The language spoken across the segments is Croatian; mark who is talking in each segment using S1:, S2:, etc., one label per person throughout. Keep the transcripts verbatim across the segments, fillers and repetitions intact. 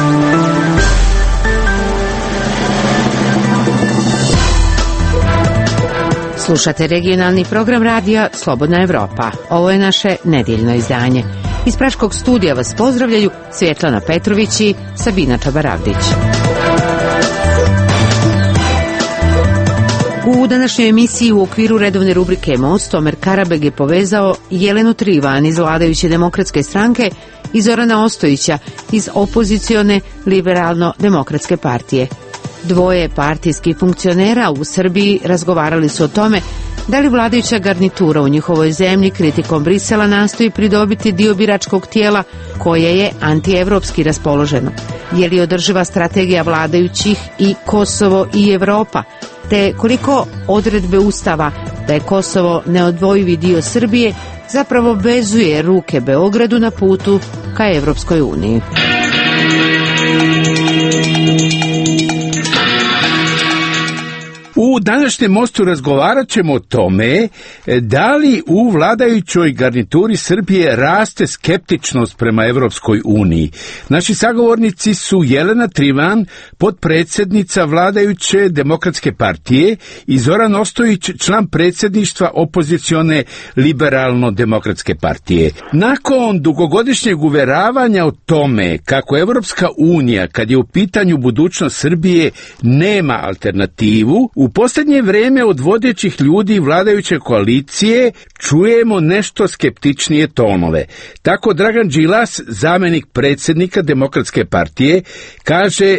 S1: Slušate regionalni program radija Slobodna Evropa. Ovo je naše nedjeljno izdanje. Iz Praškog studija vas pozdravljaju Svjetlana Petrović i Sabina Čabaravdić. U današnjoj emisiji u okviru redovne rubrike Most Omer Karabeg je povezao Jelenu Trivan iz vladajuće demokratske stranke i Zorana Ostojića iz opozicione liberalno-demokratske partije. Dvoje partijskih funkcionera u Srbiji razgovarali su o tome da li vladajuća garnitura u njihovoj zemlji kritikom Brisela nastoji pridobiti dio biračkog tijela koje je antievropski raspoloženo. Je li održiva strategija vladajućih i Kosovo i Evropa, te koliko odredbe Ustava da je Kosovo neodvojivi dio Srbije zapravo vezuje ruke Beogradu na putu ka Evropskoj uniji.
S2: U današnjem mostu razgovarat ćemo o tome da li u vladajućoj garnituri Srbije raste skeptičnost prema Evropskoj uniji. Naši sagovornici su Jelena Trivan, potpredsjednica vladajuće demokratske partije, i Zoran Ostojić, član predsjedništva opozicione liberalno-demokratske partije. Nakon dugogodišnjeg uveravanja o tome kako Evropska unija, kad je u pitanju budućnost Srbije, nema alternativu, u posljednje vrijeme od vodećih ljudi vladajuće koalicije čujemo nešto skeptičnije tonove. Tako Dragan Đilas, zamjenik predsjednika Demokratske partije, kaže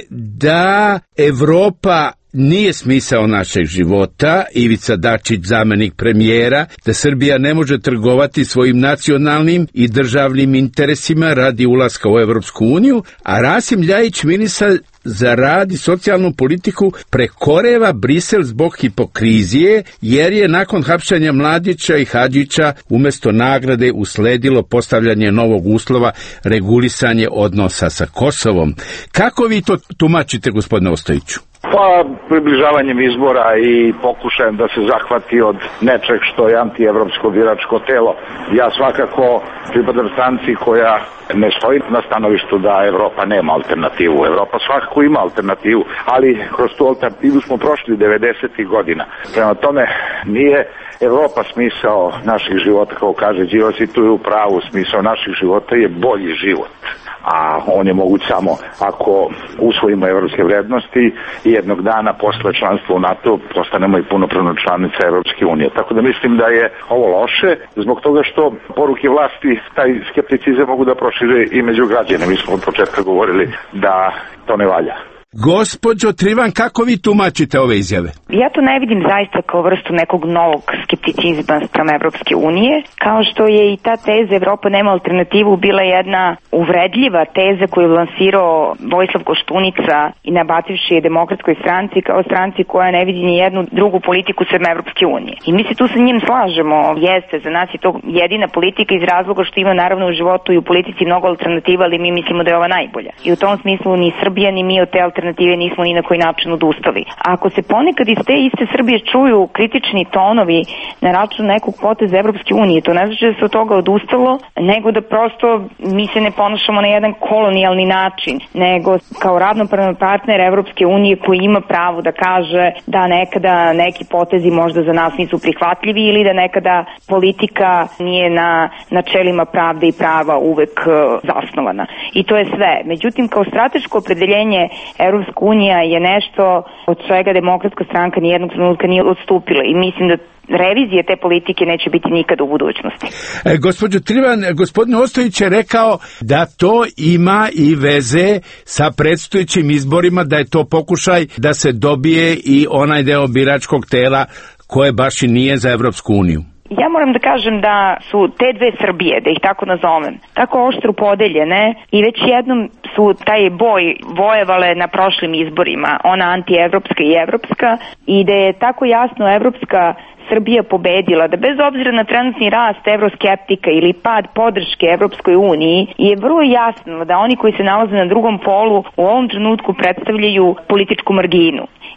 S2: da Evropa nije smisao našeg života. Ivica Dačić, zamjenik premijera, da Srbija ne može trgovati svojim nacionalnim i državnim interesima radi ulaska u Evropsku uniju, a Rasim Ljajić, ministar za rad i socijalnu politiku, prekoreva Brisel zbog hipokrizije, jer je nakon hapšenja Mladića i Hadžića umjesto nagrade usledilo postavljanje novog uslova, regulisanje odnosa sa Kosovom. Kako vi to tumačite, gospodine Ostojiću?
S3: Pa približavanjem izbora i pokušajem da se zahvati od nečeg što je antievropsko biračko telo. Ja svakako pripadam stranci koja ne stoji na stanovištu da Evropa nema alternativu. Evropa svakako ima alternativu, ali kroz tu alternativu smo prošli devedesetih godina. Prema tome nije Evropa smisao naših života, kao kaže Đilas, i tu je u pravu. Smisao naših života je bolji život, a on je moguć samo ako usvojimo evropske vrednosti i jednog dana posle članstva u NATO postanemo i punopravna članica Evropske unije. Tako da mislim da je ovo loše zbog toga što poruke vlasti taj skepticizam mogu da prošire i među građane. Mi smo od početka govorili da to ne valja.
S2: Gospođo Trivan, kako vi tumačite ove izjave?
S4: Ja to ne vidim zaista kao vrstu nekog novog skepticizma sprem Evropske unije, kao što je i ta teza Evropa nema alternativu bila jedna uvredljiva teza koju je lansirao Vojislav Koštunica i nabativši je Demokratskoj stranci kao stranci koja ne vidi ni jednu drugu politiku sprem Evropske unije. I mi se tu sa njim slažemo, jeste, za nas je to jedina politika iz razloga što ima naravno u životu i u politici mnogo alternativa, ali mi mislimo da je ova najbolja. I u tom smislu ni Srbija ni mi od te alternative nismo ni na koji način odustali. A ako se ponekad iz te iste Srbije čuju kritični tonovi na račun nekog poteza Evropske unije, to ne znači da se od toga odustalo, nego da prosto mi se ne ponašamo na jedan kolonijalni način, nego kao ravnopravan partner Evropske unije koji ima pravo da kaže da nekada neki potezi možda za nas nisu prihvatljivi ili da nekada politika nije na načelima pravde i prava uvek uh, zasnovana. I to je sve. Međutim, kao strateško opredeljenje Evropske Unija je nešto od čega Demokratska stranka nijednog trenutka nije odstupila i mislim da revizije te politike neće biti nikada u budućnosti.
S2: E, gospođo Trivan, gospodin Ostojić je rekao da to ima i veze sa predstojećim izborima, da je to pokušaj da se dobije i onaj deo biračkog tela koje baš i nije za Evropsku uniju.
S4: Ja moram da kažem da su te dve Srbije, da ih tako nazovem, tako oštro podeljene i već jednom su taj boj vojevale na prošlim izborima, ona antievropska i evropska, i da je tako jasno evropska Srbija pobedila, da bez obzira na trenutni rast evroskeptika ili pad podrške Evropskoj uniji, je vrlo jasno da oni koji se nalaze na drugom polu u ovom trenutku predstavljaju političku marginu.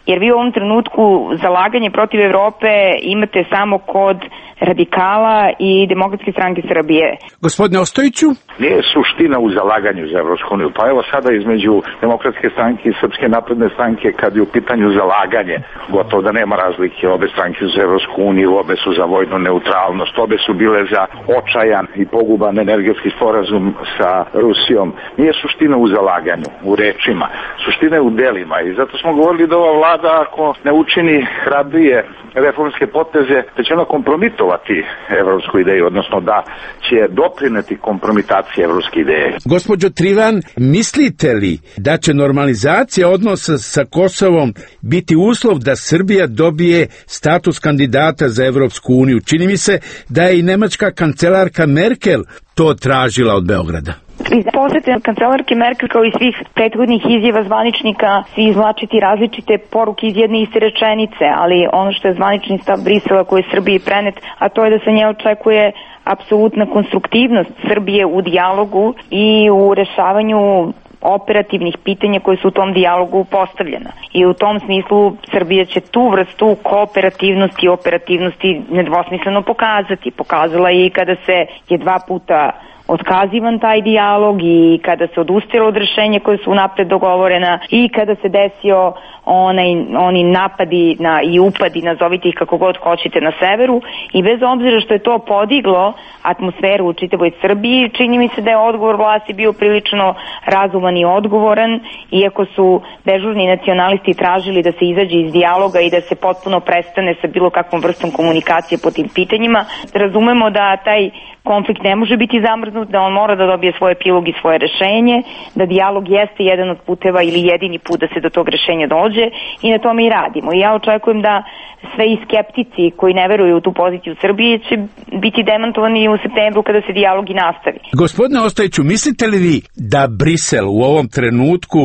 S4: jer vi u ovom trenutku zalaganje protiv Evrope imate samo kod radikala i Demokratske stranke Srbije.
S2: Gospodine Ostojiću?
S3: Nije suština u zalaganju za Evropsku uniju. Pa evo sada između Demokratske stranke i Srpske napredne stranke, kad je u pitanju zalaganje, gotovo da nema razlike. Obe stranke su za Evropsku uniju, obe su za vojnu neutralnost, obe su bile za očajan i poguban energetski sporazum sa Rusijom. Nije suština u zalaganju, u rečima. Suština je u delima i zato smo govorili da ova vlada, ako ne učini hrabrije reformske poteze, da će ona kompromitovati evropsku ideju, odnosno da će doprineti kompromitaciji evropske ideje.
S2: Gospođo Trivan, mislite li da će normalizacija odnosa sa Kosovom biti uslov da Srbija dobije status kandidata za Evropsku uniju? Čini mi se da je i nemačka kancelarka Merkel to tražila od Beograda.
S4: Iz posete kancelarke Merkel, kao i svih prethodnih izjava zvaničnika, svi izvlačiti različite poruke iz jedne iste rečenice, ali ono što je zvanični stav Brisela koji je Srbiji prenet, a to je da se nje očekuje apsolutna konstruktivnost Srbije u dijalogu i u rešavanju operativnih pitanja koje su u tom dijalogu postavljena. I u tom smislu Srbija će tu vrstu kooperativnosti i operativnosti nedvosmisleno pokazati. Pokazala je i kada se je dva puta otkazivan taj dijalog i kada se odustalo od rešenja koje su napred dogovorena i kada se desio onaj, oni napadi na, i upadi, nazovite ih kako god hoćete, na severu, i bez obzira što je to podiglo atmosferu u čitavoj Srbiji, čini mi se da je odgovor vlasti bio prilično razuman i odgovoran, iako su dežurni nacionalisti tražili da se izađe iz dijaloga i da se potpuno prestane sa bilo kakvom vrstom komunikacije po tim pitanjima. Razumemo da taj konflikt ne može biti zamrznut, da on mora da dobije svoj epilog i svoje rešenje, da dijalog jeste jedan od puteva ili jedini put da se do tog rešenja dođe, i na tome i radimo. I ja očekujem da sve i skeptici koji ne veruju u tu poziciju Srbije će biti demantovani u septembru kada se dijalog i nastavi.
S2: Gospodine Ostojiću, mislite li vi da Brisel u ovom trenutku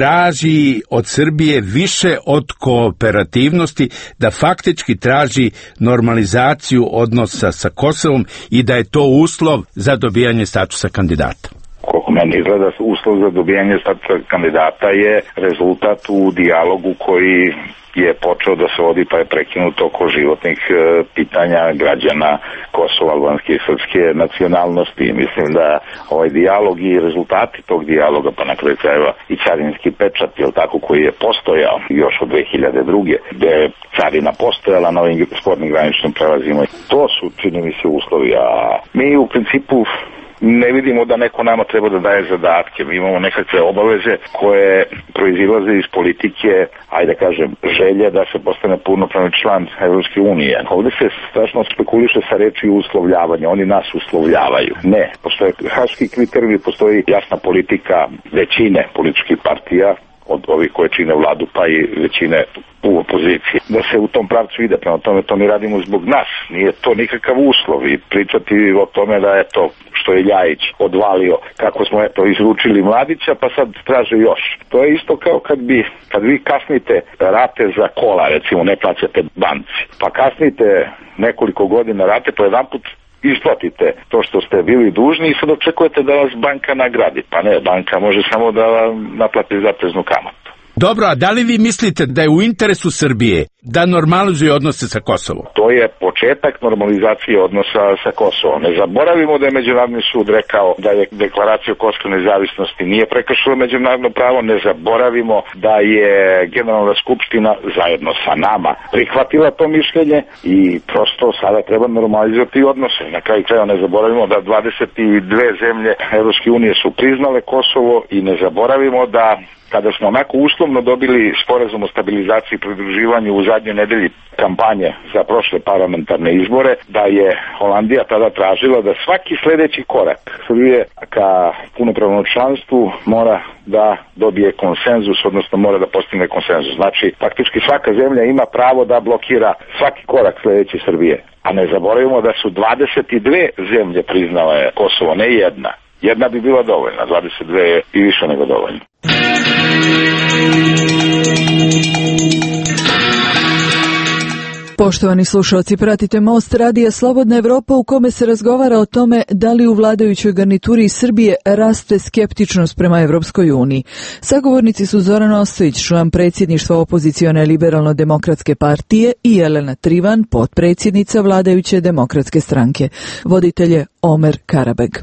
S2: traži od Srbije više od kooperativnosti, da faktički traži normalizaciju odnosa sa Kosovom i da je to uslov za dobijanje statusa kandidata?
S3: Koliko meni izgleda, uslov za dobijanje statusa kandidata je rezultat u dijalogu koji je počeo da se vodi, pa je prekinut oko životnih e, pitanja građana Kosova, albanske i srpske nacionalnosti. Mislim da ovaj dijalog i rezultati tog dijaloga, pa na kraju krajeva i carinski pečat, jel tako, koji je postojao još od dve hiljade druge. gde je carina postojala na ovim spornim graničnim prelazima. To su, čini mi se, uslovi, a mi u principu ne vidimo da neko nama treba da daje zadatke. Mi imamo nekakve obaveze koje proizilaze iz politike, ajde kažem, želje da se postane punopravni član Evropske unije. Ovdje se strašno spekuliše sa reči uslovljavanja. Oni nas uslovljavaju. Ne, postoje haški kriterijumi, postoji jasna politika većine političkih partija, od ovih koje čine vladu, pa i većine u opoziciji, da se u tom pravcu ide. Prema tome, to mi radimo zbog nas. Nije to nikakav uslov. I pričati o tome da je to što je Ljajić odvalio, kako smo eto izručili Mladića, pa sad traže još. To je isto kao kad bi, kad vi kasnite rate za kola, recimo, ne plaćate banci, pa kasnite nekoliko godina rate, pa jedan put isplatite to što ste bili dužni i sad očekujete da vas banka nagradi. Pa ne, banka može samo da vam naplati zateznu kamatu.
S2: Dobro, a da li vi mislite da je u interesu Srbije da normalizuje odnose sa Kosovom?
S3: To je početak normalizacije odnosa sa Kosovom. Ne zaboravimo da je Međunarodni sud rekao da je deklaracija o kosovskoj nezavisnosti nije prekršila međunarodno pravo. Ne zaboravimo da je Generalna skupština zajedno sa nama prihvatila to mišljenje i prosto sada treba normalizovati odnose. Na kraju kraja ne zaboravimo da dvadeset dve zemlje Evropske unije su priznale Kosovo i ne zaboravimo da kada smo onako uslovno dobili sporazum o stabilizaciji i pridruživanju u zadnjoj nedelji kampanje za prošle parlamentarne izbore, da je Holandija tada tražila da svaki sledeći korak Srbije ka punopravnom članstvu mora da dobije konsenzus, odnosno mora da postigne konsenzus. Znači, faktički svaka zemlja ima pravo da blokira svaki korak sledeći Srbije. A ne zaboravimo da su dvadeset dve zemlje priznale Kosovo, ne jedna. Jedna bi bila dovoljna, dvadeset dve je i više nego dovoljno.
S1: Po
S5: Poštovani slušalci, pratite Most radija Slobodna Evropa u kome se razgovara o tome da li u vladajućoj garnituri Srbije raste skeptičnost prema Evropskoj uniji. Sagovornici su Zoran Ostojić, član predsjedništva opozicione liberalno-demokratske partije, i Jelena Trivan, potpredsjednica vladajuće demokratske stranke. Voditelj je Omer Karabeg.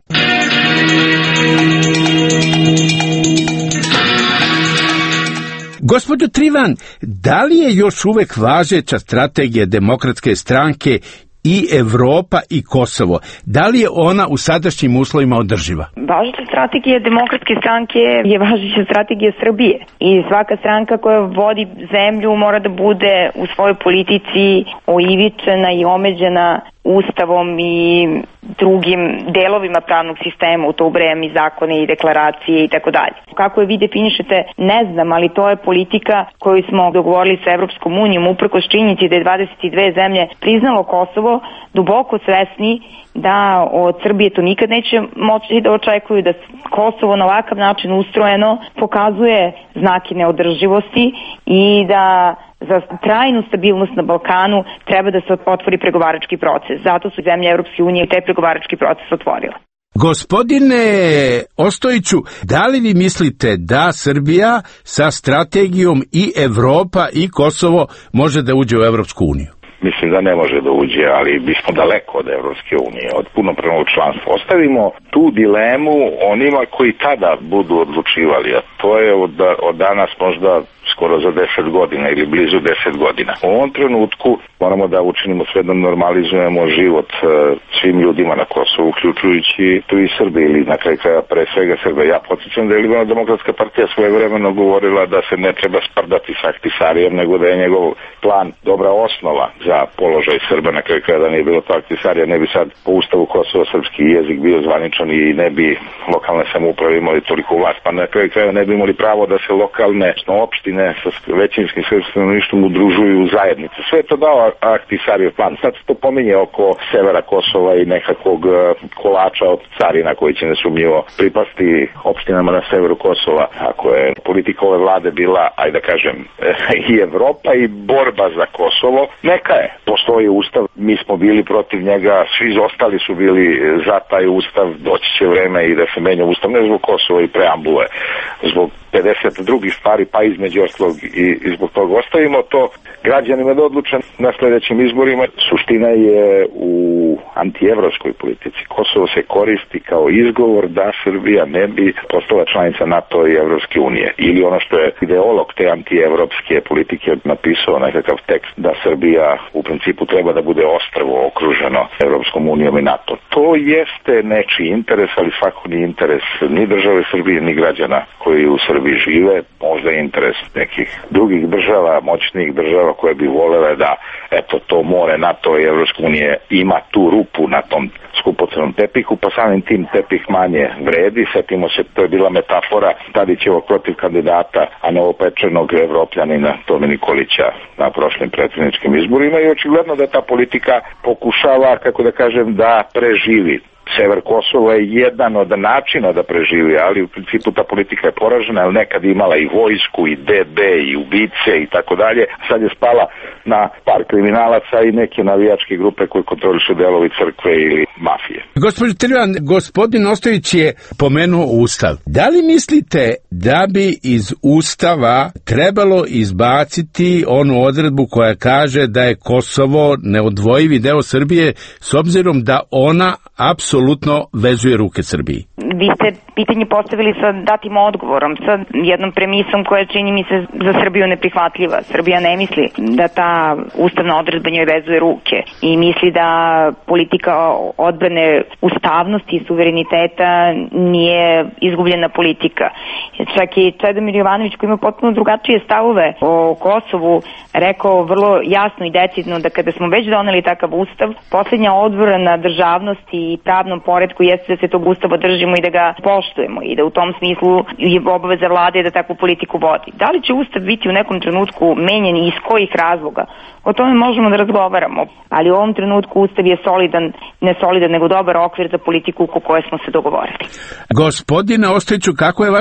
S2: Gospođo Trivan, da li je još uvek važeća strategija demokratske stranke i Evropa i Kosovo? Da li je ona u sadašnjim uslovima održiva?
S4: Važeća strategija demokratske stranke je važeća strategija Srbije. I svaka stranka koja vodi zemlju mora da bude u svojoj politici oivičena i omeđena Ustavom i drugim delovima pravnog sistema, u to ubrajam i zakone i deklaracije i tako dalje. Kako je vi definišete, ne znam, ali to je politika koju smo dogovorili sa Evropskom unijom, uprkos činjenici da je dvadeset dve zemlje priznalo Kosovo, duboko svesni da od Srbije to nikad neće moći da očekuju, da Kosovo na ovakav način ustrojeno pokazuje znake neodrživosti i da za trajnu stabilnost na Balkanu treba da se otvori pregovarački proces. Zato su zemlje Evropske unije taj pregovarački proces otvorile.
S2: Gospodine Ostojiću, da li vi mislite da Srbija sa strategijom i Evropa i Kosovo može da uđe u Evropsku uniju?
S3: Mislim da ne može da uđe, ali bismo daleko od Evropske unije, od punopravnog članstva. Ostavimo tu dilemu onima koji tada budu odlučivali, a to je od, od danas možda skoro za deset godina ili blizu deset godina. U ovom trenutku moramo da učinimo sve da normalizujemo život e, svim ljudima na Kosovu, uključujući tu i Srbi, ili na kraju kraja pre svega Srbe. Ja podsjećam da je Liberalno-demokratska partija svojevremeno govorila da se ne treba sprdati sa Ahtisarijem, nego da je njegov plan dobra osnova za položaj Srba. Na kraju kraja da nije bilo to Ahtisarija, ne bi sad po ustavu Kosova srpski jezik bio zvaničan i ne bi lokalne samouprave imali toliko vlast, pa na kraju kraja ne bi imali pravo da se lokalne opštine sa većinskim srpskim stanovništvom udružuju u zajednice. Sve je to dao Ahtisarijev plan. Sad se to pominje oko severa Kosova i nekakvog kolača od carina koji će nesumnjivo pripasti opštinama na severu Kosova. Ako je politika ove vlade bila, ajde da kažem, i Evropa i borba za Kosovo, neka je. Postoji ustav, mi smo bili protiv njega, svi ostali su bili za taj ustav, doći će vreme i da se menja ustav, ne zbog Kosova i preambule, zbog pedeset drugih stvari, pa između ostalog i, i zbog toga ostavimo to građanima da odluče na sljedećim izborima. Suština je u antievropskoj politici. Kosovo se koristi kao izgovor da Srbija ne bi postala članica NATO i Evropske unije. Ili ono što je ideolog te antievropske politike napisao nekakav tekst da Srbija u principu treba da bude ostrvo okruženo Evropskom unijom i NATO. To jeste nečiji interes, ali svako ni interes ni države Srbije ni građana koji u Srbiji žive, možda je interes nekih drugih država, moćnih država koje bi volele da eto to more NATO i Evropske unije ima tu rupu na tom skupocrenom tepihu, pa samim tim tepih manje vredi. Setimo se, to je bila metafora Tadićevog protiv kandidata, a novopečenog Evropljanina Tome Nikolića na prošlim predsjedničkim izborima, i očigledno da ta politika pokušava, kako da kažem, da preživi. Sever Kosova je jedan od načina da preživi, ali u principu ta politika je poražena, jer nekad imala i vojsku, i D B, i ubice i tako dalje. Sad je spala na par kriminalaca i neke navijačke grupe koje kontrolišu delovi crkve ili mafije.
S2: Gospodin Trivan, gospodin Ostojić je pomenuo Ustav. Da li mislite da bi iz Ustava trebalo izbaciti onu odredbu koja kaže da je Kosovo neodvojivi deo Srbije, s obzirom da ona apsolutno vezuje ruke Srbiji?
S4: Vi ste pitanje postavili sa datim odgovorom, sa jednom premisom koja čini mi se za Srbiju neprihvatljiva. Srbija ne misli da ta ustavna odredba njoj vezuje ruke i misli da politika odbrane ustavnosti i suvereniteta nije izgubljena politika. Čak i Čedomir Jovanović, koji ima potpuno drugačije stavove o Kosovu, rekao vrlo jasno i decidno da kada smo već doneli takav ustav, posljednja odbrana državnosti i pravnom poretku jeste da se tog ustava držimo i da ga poštujemo i da u tom smislu je obaveza vlade da takvu politiku vodi. Da li će ustav biti u nekom trenutku menjan i iz kojih razloga? O tome možemo da razgovaramo, ali u ovom trenutku ustav je solidan, ne solidan, nego dobar okvir za politiku oko koje smo se dogovorili.
S2: Gospodine Ostojiću, kako je vaše mišljenje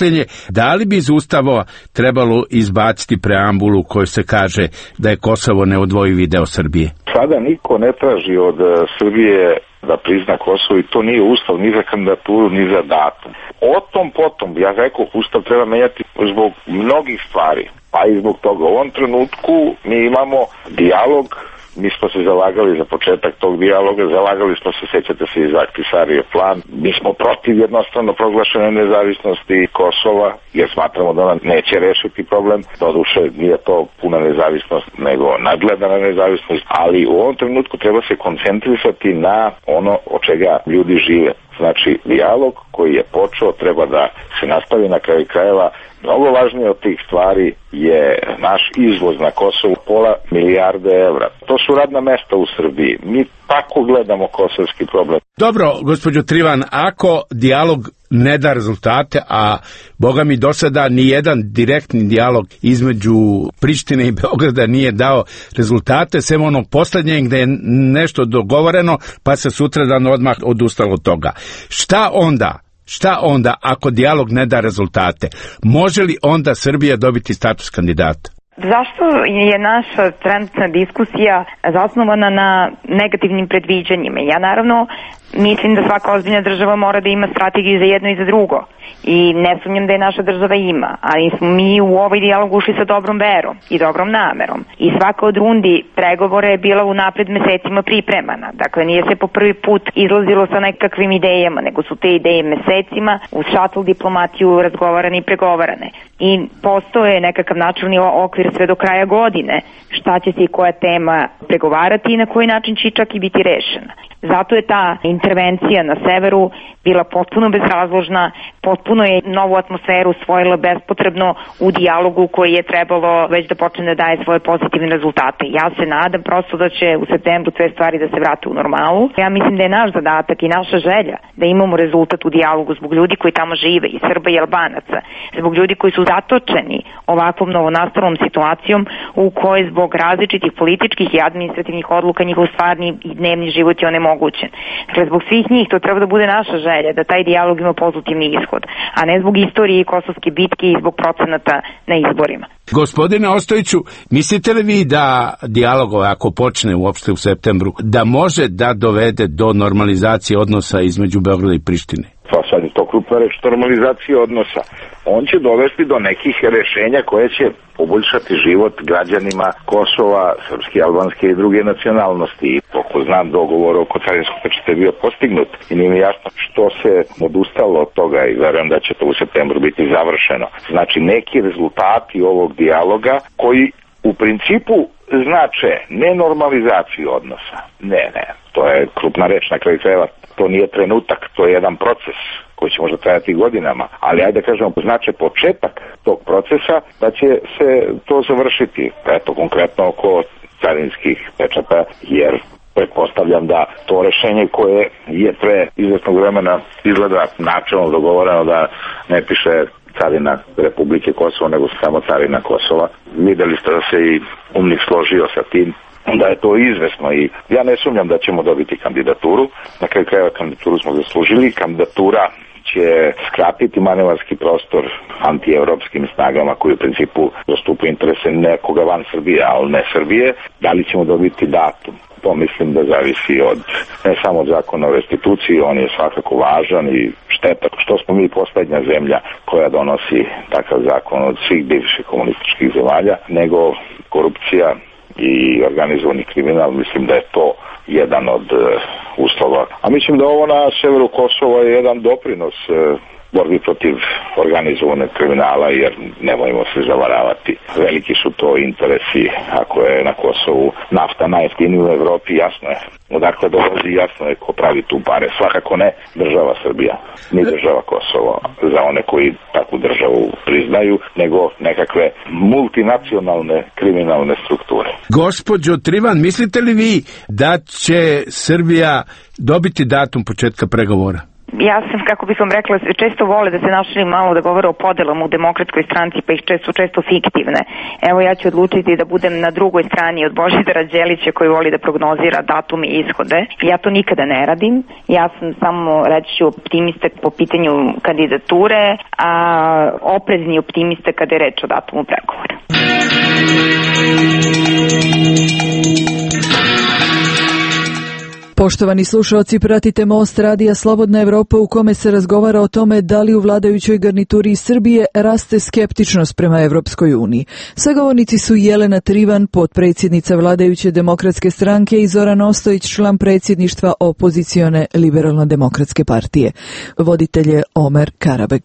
S2: mišljenje, da li bi iz Ustava trebalo izbaciti preambulu koju se kaže da je Kosovo neodvojivi deo Srbije?
S3: Sada niko ne traži od Srbije da prizna Kosovo i to nije Ustav ni za kandidaturu ni za datum. O tom potom, ja rekao, Ustav treba menjati zbog mnogih stvari, pa i zbog toga. U ovom trenutku mi imamo dijalog. Mi smo se zalagali za početak tog dijaloga, zalagali smo se, sećate se, iz Ahtisaarijev plan. Mi smo protiv jednostavno proglašene nezavisnosti Kosova, jer smatramo da ona neće rešiti problem. Doduše, nije to puna nezavisnost, nego nadgledana nezavisnost, ali u ovom trenutku treba se koncentrisati na ono od čega ljudi žive. Znači, dijalog koji je počeo treba da se nastavi na kraju krajeva. Mnogo važnije od tih stvari je naš izvoz na Kosovu, pola milijarde evra. To su radna mesta u Srbiji. Mi tako gledamo kosovski problem.
S2: Dobro, gospođo Trivan, ako dijalog ne da rezultate, a boga mi do sada ni jedan direktni dijalog između Prištine i Beograda nije dao rezultate, sem onog poslednjeg gde je nešto dogovoreno, pa se sutradan odmah odustalo od toga. Šta onda? Šta onda ako dijalog ne da rezultate? Može li onda Srbija dobiti status kandidata?
S4: Zašto je naša trenutna diskusija zasnovana na negativnim predviđanjima? Ja naravno mislim da svaka ozbiljna država mora da ima strategiju za jedno i za drugo. I ne sumnjam da je naša država ima, ali smo mi u ovaj dijalog ušli sa dobrom verom i dobrom namerom. I svaka od rundi pregovora je bila unapred mesecima pripremana. Dakle, nije se po prvi put izlazilo sa nekakvim idejama, nego su te ideje mesecima uz šatl diplomatiju razgovarane i pregovarane. I postoje nekakav načelni okvir sve do kraja godine šta će se i koja tema pregovarati i na koji način će čak i biti rešena. Zato je ta intervencija na severu bila potpuno bezrazložna, potpuno je novu atmosferu usvojila bespotrebno u dijalogu koji je trebalo već da počne da daje svoje pozitivne rezultate. Ja se nadam prosto da će u septembru sve stvari da se vrate u normalu. Ja mislim da je naš zadatak i naša želja da imamo rezultat u dijalogu zbog ljudi koji tamo žive, i Srba i Albanaca, zbog ljudi koji su zatočeni ovakvom novonastalom situacijom u kojoj zbog različitih političkih i administrativnih odluka njihov stvarni i dnevni život je onemogućen. Dakle, zbog svih njih to treba da bude naša želja, da taj dijalog ima pozitivni ishod, a ne zbog istorije kosovske bitke i zbog procenata na izborima.
S2: Gospodine Ostojiću, mislite li vi da dijalog ako počne uopšte u septembru, da može da dovede do normalizacije odnosa između Beograda i Prištine?
S3: Pa sad je to krupna reč, normalizacije odnosa. On će dovesti do nekih rešenja koje će poboljšati život građanima Kosova, srpske, albanske i druge nacionalnosti. I koliko znam, dogovor oko carinskog pečata je bio postignut i nije mi jasno što se odustalo od toga i verujem da će to u septembru biti završeno. Znači, neki rezultati ovog dijaloga koji u principu znače ne normalizaciju odnosa. Ne, ne, to je krupna reč na kraju krajeva. To nije trenutak, to je jedan proces koji će možda trajati godinama, ali ajde da kažemo, znače početak tog procesa da će se to završiti, eto konkretno oko carinskih pečata, jer pretpostavljam da to rešenje koje je pre izvesnog vremena izgleda načelno dogovoreno da ne piše carina Republike Kosovo, nego samo carina Kosova. Videli ste da se i UNMIK složio sa tim, da je to izvesno i ja ne sumnjam da ćemo dobiti kandidaturu. Na kraju krajeva kandidaturu smo zaslužili. Kandidatura će skratiti manevarski prostor antievropskim snagama koji u principu zastupaju interese nekoga van Srbije, ali ne Srbije. Da li ćemo dobiti datum? To mislim da zavisi od, ne samo od zakona o restituciji, on je svakako važan i šteta što smo mi poslednja zemlja koja donosi takav zakon od svih bivših komunističkih zemalja, nego korupcija i organizovani kriminal, mislim da je to jedan od uh, uslova. A mislim da ovo na severu Kosova je jedan doprinos uh, borbi protiv organizovanog kriminala, jer nemojmo se zavaravati. Veliki su to interesi, ako je na Kosovu nafta najjeftinija u Evropi, jasno je. Odakle dolazi, jasno je ko pravi tu pare. Svakako ne država Srbija, ni država Kosovo, za one koji takvu državu priznaju, nego nekakve multinacionalne kriminalne strukture.
S2: Gospođo Trivan, mislite li vi da će Srbija dobiti datum početka pregovora?
S4: Ja sam, kako bih vam rekla, često vole da se našli malo da govore o podelama u demokratskoj stranci, pa ih često, često fiktivne. Evo, ja ću odlučiti da budem na drugoj strani od Božidara Đelića koji voli da prognozira datume i ishode. Ja to nikada ne radim. Ja sam samo, reći ću, optimista po pitanju kandidature, a oprezni optimista kada je reč o datumu pregovora.
S5: Poštovani slušalci, pratite Most radija Slobodna Evropa u kome se razgovara o tome da li u vladajućoj garnituri Srbije raste skeptičnost prema Evropskoj uniji. Sagovornici su Jelena Trivan, potpredsjednica vladajuće demokratske stranke, i Zoran Ostojić, član predsjedništva opozicione liberalno-demokratske partije. Voditelj je Omer Karabek.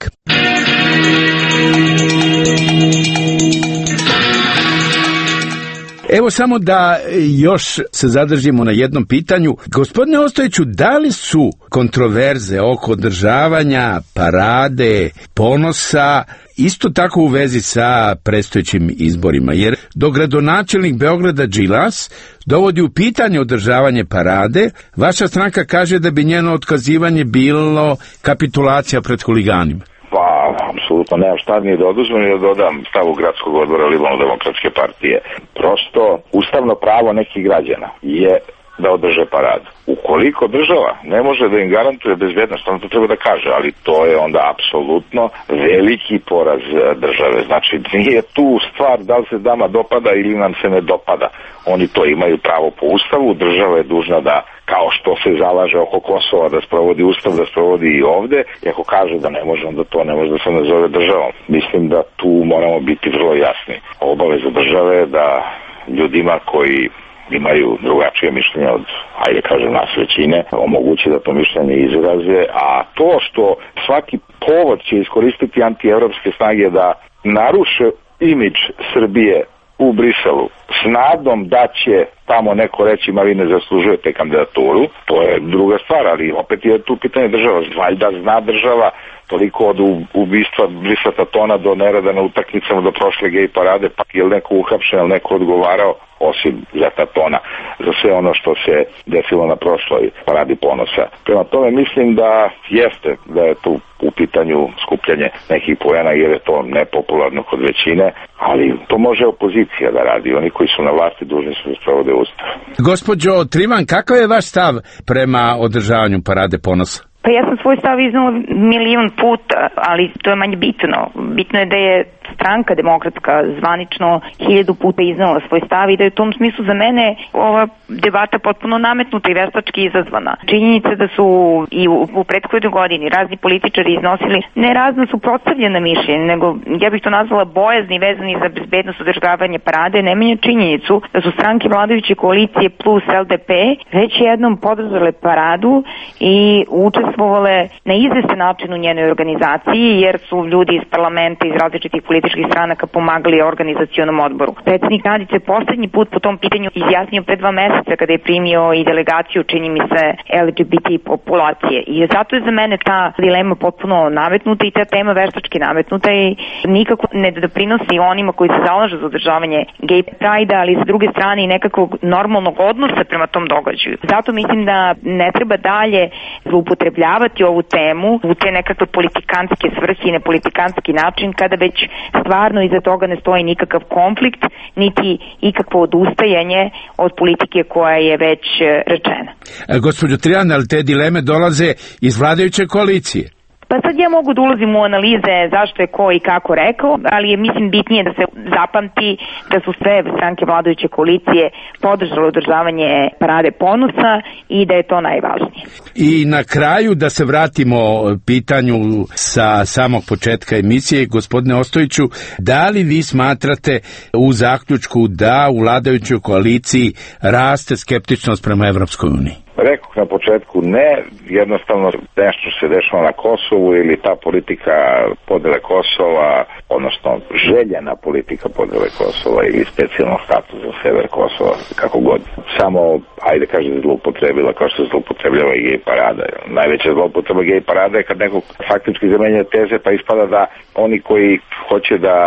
S2: Evo samo da još se zadržimo na jednom pitanju. Gospodine Ostojiću, da li su kontroverze oko održavanja parade ponosa isto tako u vezi sa predstojećim izborima? Jer dok gradonačelnik Beograda Đilas dovodi u pitanje održavanje parade, vaša stranka kaže da bi njeno otkazivanje bilo kapitulacija pred huliganima.
S3: Pa, apsolutno nemam šta ni da oduzmem ni da dodam stavu gradskog odbora Liberalno-demokratske partije. Prosto, ustavno pravo nekih građana je da održe paradu. Ukoliko država ne može da im garantuje bezbednost, onda to treba da kaže, ali to je onda apsolutno veliki poraz države. Znači, nije tu stvar da li se dama dopada ili nam se ne dopada. Oni to imaju pravo po ustavu, država je dužna da, kao što se zalaže oko Kosova da sprovodi ustav, da sprovodi i ovde, i ako kaže da ne može, onda to ne može da se nazove državom. Mislim da tu moramo biti vrlo jasni. Obaveza države je da ljudima koji imaju drugačije mišljenje od, ajde kažem, nas većine, omogući da to mišljenje izraze, a to što svaki povod će iskoristiti antievropske snage da naruše imidž Srbije u Briselu s nadom da će tamo neko reći ma vi ne zaslužujete kandidaturu, to je druga stvar, ali opet je tu pitanje država. Valjda zna država toliko od ubistva Brisa Tatona do nerada na utakmicama do prošle gej parade, pa je li neko uhapšen, je li neko odgovarao, osim za Tatona, za sve ono što se desilo na prošloj paradi ponosa. Prema tome mislim da jeste, da je tu u pitanju skupljanje nekih poena jer je to nepopularno kod većine, ali to može opozicija da radi. Oni koji su na vlasti dužni su da sprovode ustav.
S2: Gospođo Trivan, kakav je vaš stav prema održavanju parade ponosa?
S4: Pa ja sam svoj stav iznala milion puta, ali to je manje bitno. Bitno je da je stranka demokratska zvanično hiljadu puta iznala svoj stav i da je u tom smislu za mene ova debata potpuno nametnuta i veštački izazvana. Činjenica da su i u, u prethodnoj godini razni političari iznosili ne razno suprotstavljena mišljenja, nego ja bih to nazvala bojazni vezani za bezbednost održavanja parade, ne menja činjenicu da su stranke vladajuće koalicije plus L D P već jednom podržale paradu i učestvovale na izvestan način u njenoj organizaciji, jer su ljudi iz parlamenta, iz različitih političkih stranaka pomagali organizacionom odboru. Predsednik Radić je poslednji put po tom pitanju izjasnio pre dva meseca kada je primio i delegaciju, čini mi se, L G B T populacije. I zato je za mene ta dilema potpuno nametnuta i ta tema veštački nametnuta i nikako ne doprinosi onima koji se zalažu za održavanje gay pride, ali sa druge strane i nekakvog normalnog odnosa prema tom događaju. Zato mislim da ne treba dalje zloupotrebljavati ovu temu u te nekakve politikantske svrhe i nepolitikantski način kada već stvarno iza toga ne stoji nikakav konflikt, niti ikakvo odustajanje od politike koja je već rečena.
S2: E, gospođo Trivan, ali te dileme dolaze iz vladajuće koalicije?
S4: Pa sad ja mogu da ulazim u analize zašto je ko i kako rekao, ali je mislim bitnije da se zapamti da su sve stranke vladajuće koalicije podržale održavanje parade ponosa i da je to najvažnije.
S2: I na kraju da se vratimo pitanju sa samog početka emisije, gospodine Ostojiću, da li vi smatrate u zaključku da u vladajućoj koaliciji raste skeptičnost prema Evropskoj uniji?
S3: Rekao na početku ne, jednostavno nešto se dešava na Kosovu ili ta politika podele Kosova, odnosno željena politika podele Kosova ili specijalnog statusa za sever Kosova, kako god. Samo, ajde kažete, zloupotrebila kao što se zloupotrebljava i gej parada. Najveća zloupotreba gej parada je kad neko faktički zamenja teze pa ispada da oni koji hoće da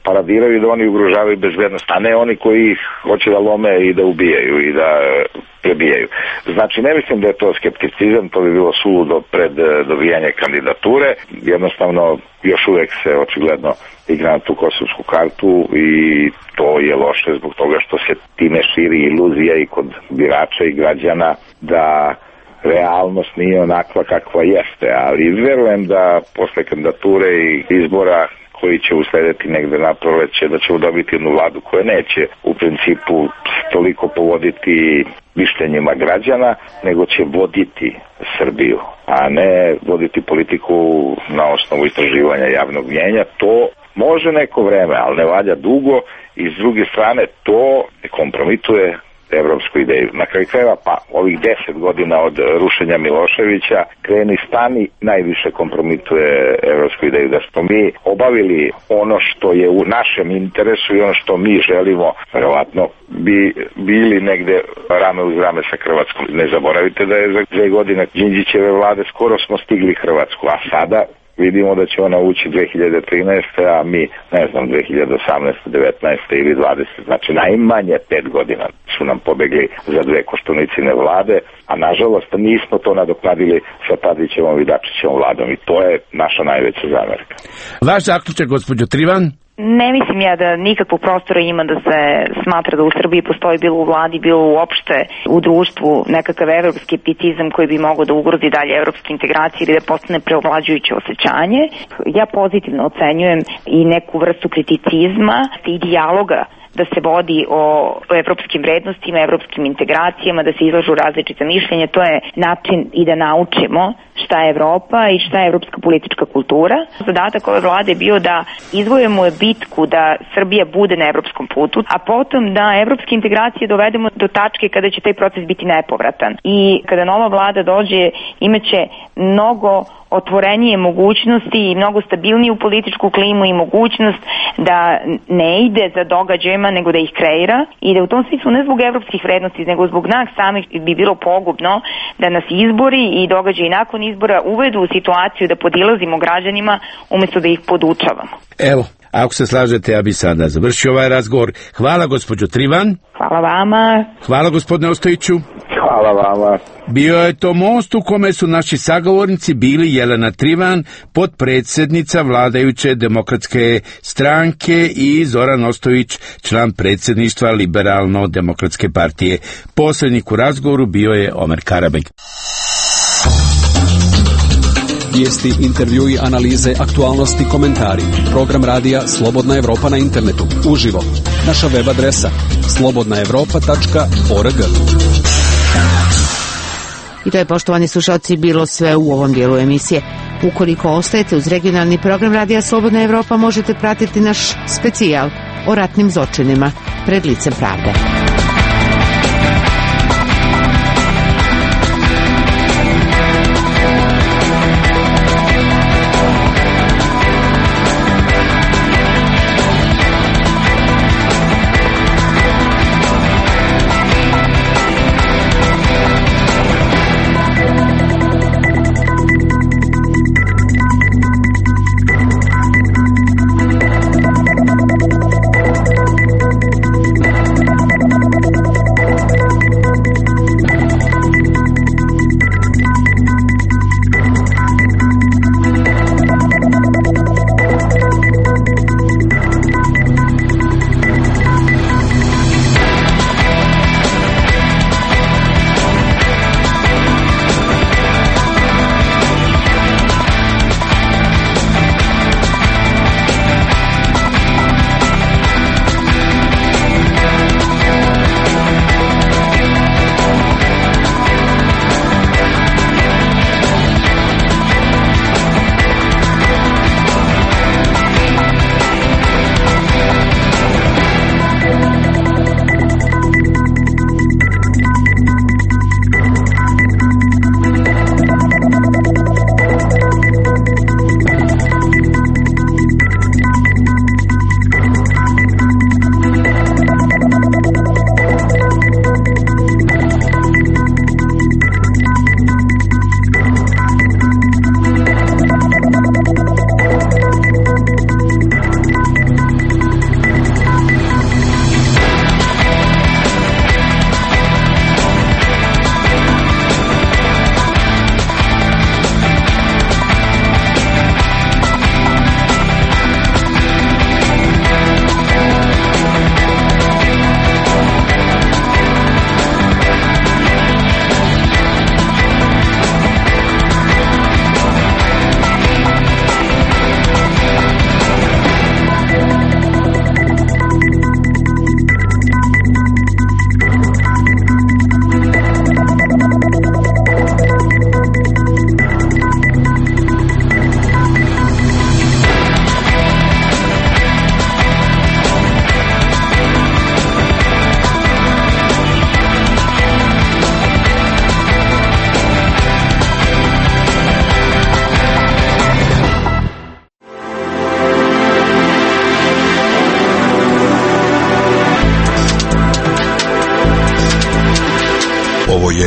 S3: paradiraju i da oni ugrožavaju bezbednost, a ne oni koji ih hoće da lome i da ubijaju i da prebijaju. Znači, ne mislim da je to skepticizam, to bi bilo suludo pred dobijanje kandidature. Jednostavno, još uvek se očigledno igra na tu kosovsku kartu i to je loše zbog toga što se time širi iluzija i kod birača i građana da realnost nije onakva kakva jeste, ali verujem da posle kandidature i izbora koji će uslediti negde na proleće, da ćemo dobiti jednu vladu koja neće u principu toliko povoditi mišljenjima građana, nego će voditi Srbiju, a ne voditi politiku na osnovu istraživanja javnog mnjenja. To može neko vreme, ali ne valja dugo i s druge strane to kompromituje evropsku ideju. Na kraju krajeva, pa ovih deset godina od rušenja Miloševića kreni stani najviše kompromituje evropsku ideju. Da smo mi obavili ono što je u našem interesu i ono što mi želimo, verovatno bi bili negde rame uz rame sa Hrvatskom. Ne zaboravite da je za dve godine Đinđićeve vlade skoro smo stigli Hrvatsku, a sada vidimo da će ona ući dve hiljade trinaeste. a mi, ne znam, dve hiljade osamnaeste, devetnaeste ili dvadesete. Znači, najmanje pet godina su nam pobegli za dve Koštunicine vlade, a nažalost nismo to nadoknadili sa Tadićevom i Dačićevom vladom i to je naša najveća zamerka.
S2: Vaš zaključak, gospođo Trivan?
S4: Ne mislim ja da nikakvog prostora ima da se smatra da u Srbiji postoji bilo u vladi, bilo uopšte u društvu nekakav evropski skepticizam koji bi mogao da ugrozi dalje evropske integracije ili da postane preovlađujuće osjećanje. Ja pozitivno ocenjujem i neku vrstu kriticizma i dijaloga da se vodi o, o evropskim vrednostima, evropskim integracijama, da se izlažu različite mišljenja. To je način i da naučimo šta je Evropa i šta je evropska politička kultura. Zadatak ove vlade je bio da izvojemo bitku da Srbija bude na evropskom putu, a potom da evropske integracije dovedemo do tačke kada će taj proces biti nepovratan. I kada nova vlada dođe, imaće mnogo otvorenije mogućnosti i mnogo stabilniju političku klimu i mogućnost da ne ide za događajima nego da ih kreira i da u tom smislu ne zbog evropskih vrednosti nego zbog nas samih bi bilo pogubno da nas izbori i događaji nakon izbora uvedu u situaciju da podilazimo građanima umjesto da ih podučavamo.
S2: Evo, ako se slažete, ja bi sada završio ovaj razgovor. Hvala, gospođo Trivan.
S4: Hvala vama.
S2: Hvala, gospodine Ostojiću.
S3: Hvala vama.
S2: Bio je to most u kome su naši sagovornici bili Jelena Trivan, potpredsjednica vladajuće demokratske stranke, i Zoran Ostojić, član predsjedništva Liberalno-demokratske partije. Posrednik u razgovoru bio je Omer Karabeg.
S6: Vijesti, intervjui, analize, aktualnosti, komentari. Program radija Slobodna Evropa na internetu. Uživo. Naša web adresa slobodna evropa tačka org.
S1: I to je, poštovani slušalci, bilo sve u ovom dijelu emisije. Ukoliko ostajete uz regionalni program radija Slobodna Evropa, možete pratiti naš specijal o ratnim zločinima pred licem pravde.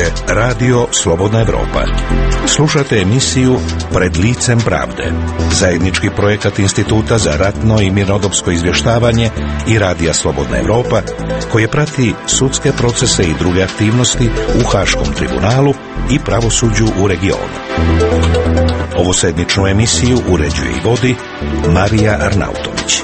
S7: Radio Slobodna Evropa. Slušate emisiju Pred licem pravde, zajednički projekat Instituta za ratno i mirnodopsko izvještavanje i Radija Slobodna Evropa, koje prati sudske procese i druge aktivnosti u Haškom tribunalu i pravosuđu u regionu. Ovu sedmičnu emisiju uređuje i vodi Marija Arnautović.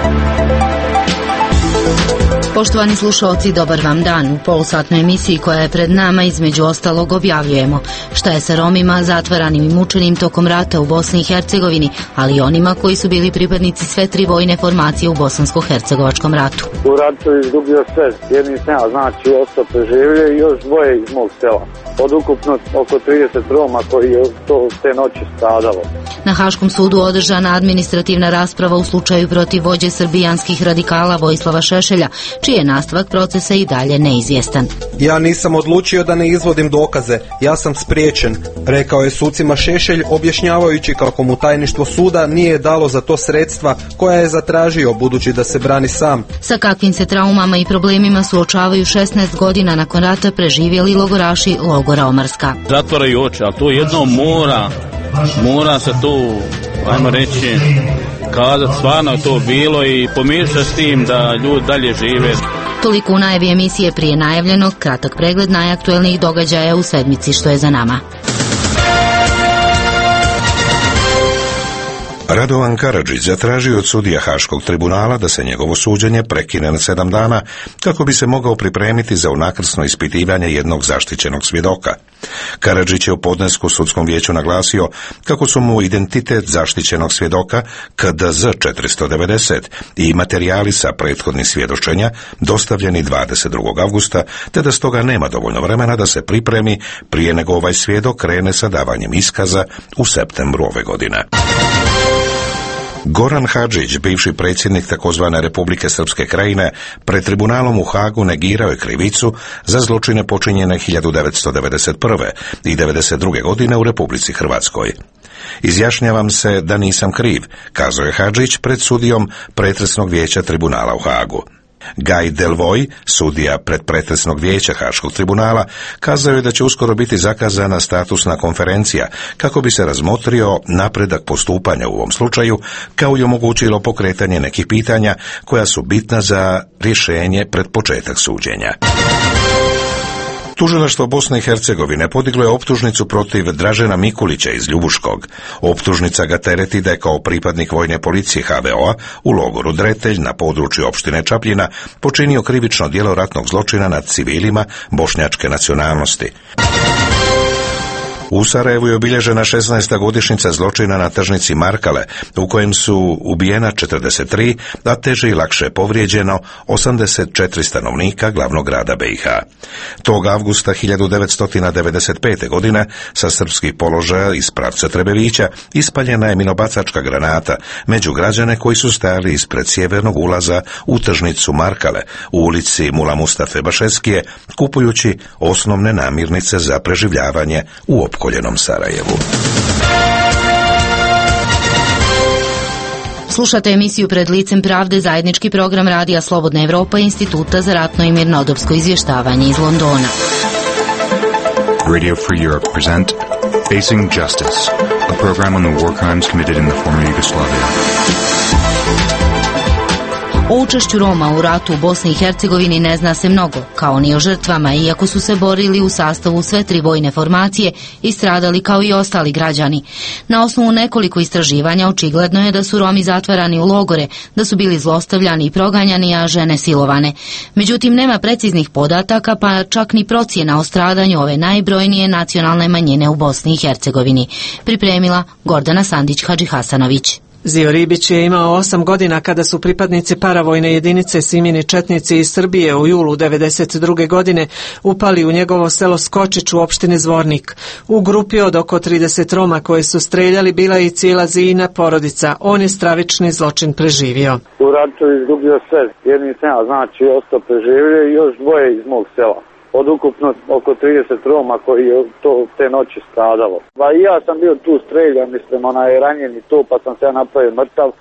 S8: Poštovani slušalci, dobar vam dan. U polusatnoj emisiji koja je pred nama između ostalog objavljujemo šta je sa Romima zatvaranim i mučenim tokom rata u Bosni i Hercegovini, ali i onima koji su bili pripadnici sve tri vojne formacije u bosansko-hercegovačkom ratu.
S9: U ratu je izgubio sve, jedni sam ja, znači ostao preživio i još dvoje iz mog sela. Od ukupno oko trideset Roma koji je to te noći stradalo.
S8: Na Haškom sudu održana administrativna rasprava u slučaju protiv vođe srbijanskih radikala Vojislava Šešelja, čiji je nastavak procesa i dalje neizvjestan.
S10: Ja nisam odlučio da ne izvodim dokaze, ja sam spriječen, rekao je sucima Šešelj, objašnjavajući kako mu tajništvo suda nije dalo za to sredstva koja je zatražio, budući da se brani sam.
S8: Sa kakvim se traumama i problemima suočavaju šesnaest godina nakon rata preživjeli logoraši logora Omarska.
S11: Zatvaraju oči, ali to jedno mora, mora se to, ajmo reći, kazati, stvarno je to bilo i pomiriti se s tim da ljudi dalje žive.
S8: Toliko u najavi emisije prije najavljenog, kratak pregled najaktuelnijih događaja u sedmici što je za nama.
S7: Radovan Karadžić zatražio od sudija Haškog tribunala da se njegovo suđenje prekine na sedam dana kako bi se mogao pripremiti za unakrsno ispitivanje jednog zaštićenog svjedoka. Karadžić je u podnesku sudskom vijeću naglasio kako su mu identitet zaštićenog svjedoka K D Z četiristo devedeset i materijali sa prethodnih svjedočenja dostavljeni dvadeset drugog avgusta, te da stoga nema dovoljno vremena da se pripremi prije nego ovaj svjedok krene sa davanjem iskaza u septembru ove godine. Goran Hadžić, bivši predsjednik takozvane Republike Srpske Krajine, pred tribunalom u Hagu negirao je krivicu za zločine počinjene hiljadu devetsto devedeset prve i devedeset druge godine u Republici Hrvatskoj. Izjašnjavam se da nisam kriv, kazao je Hadžić pred sudijom pretresnog vijeća tribunala u Hagu. Gaj Delvoj, sudija predpretresnog vijeća Haškog tribunala, kazao je da će uskoro biti zakazana statusna konferencija kako bi se razmotrio napredak postupanja u ovom slučaju, kao i omogućilo pokretanje nekih pitanja koja su bitna za rješenje pred početak suđenja. Tužilaštvo Bosne i Hercegovine podiglo je optužnicu protiv Dražena Mikulića iz Ljubuškog. Optužnica ga tereti da je kao pripadnik vojne policije H V O-a u logoru Dretelj na području opštine Čapljina počinio krivično djelo ratnog zločina nad civilima bošnjačke nacionalnosti. U Sarajevu je obilježena šesnaesta godišnjica zločina na tržnici Markale, u kojem su ubijena četrdeset tri, a teže i lakše povrijeđeno osamdeset četiri stanovnika glavnog grada B i H. Tog avgusta hiljadu devetsto devedeset pete. godine sa srpskih položaja iz pravca Trebevića ispaljena je minobacačka granata među građane koji su stajali ispred sjevernog ulaza u tržnicu Markale u ulici Mula Mustafe Bašeskije, kupujući osnovne namirnice za preživljavanje u opkoljenom Sarajevu.
S8: Slušate emisiju Pred licem pravde, zajednički program Radija Slobodna Evropa i Instituta za ratno i mirnodopsko izvještavanje iz Londona.
S12: Radio Free Europe present Facing Justice, a program on the war crimes committed in the former Yugoslavia.
S8: O učešću Roma u ratu u Bosni i Hercegovini ne zna se mnogo, kao ni o žrtvama, iako su se borili u sastavu sve tri vojne formacije i stradali kao i ostali građani. Na osnovu nekoliko istraživanja očigledno je da su Romi zatvarani u logore, da su bili zlostavljani i proganjani, a žene silovane. Međutim, nema preciznih podataka, pa čak ni procjena o stradanju ove najbrojnije nacionalne manjine u Bosni i Hercegovini. Pripremila Gordana Sandić-Hadžihasanović.
S13: Zio Ribić je imao osam godina kada su pripadnici paravojne jedinice Simini četnici iz Srbije u julu devedeset druge. godine upali u njegovo selo Skočić u opštini Zvornik. U grupi od oko trideset Roma koje su streljali bila je i cijela Zijina porodica. On je stravični zločin preživio.
S9: U ratu je izgubio sve, jedni sam ja, znači ostao preživio i još dvoje iz mog sela. Od ukupno oko trideset Roma koji je to te noći stradalo. Pa i ja sam bio tu streljan, mislim, onaj ranjen i to, pa sam se ja napravio mrtav,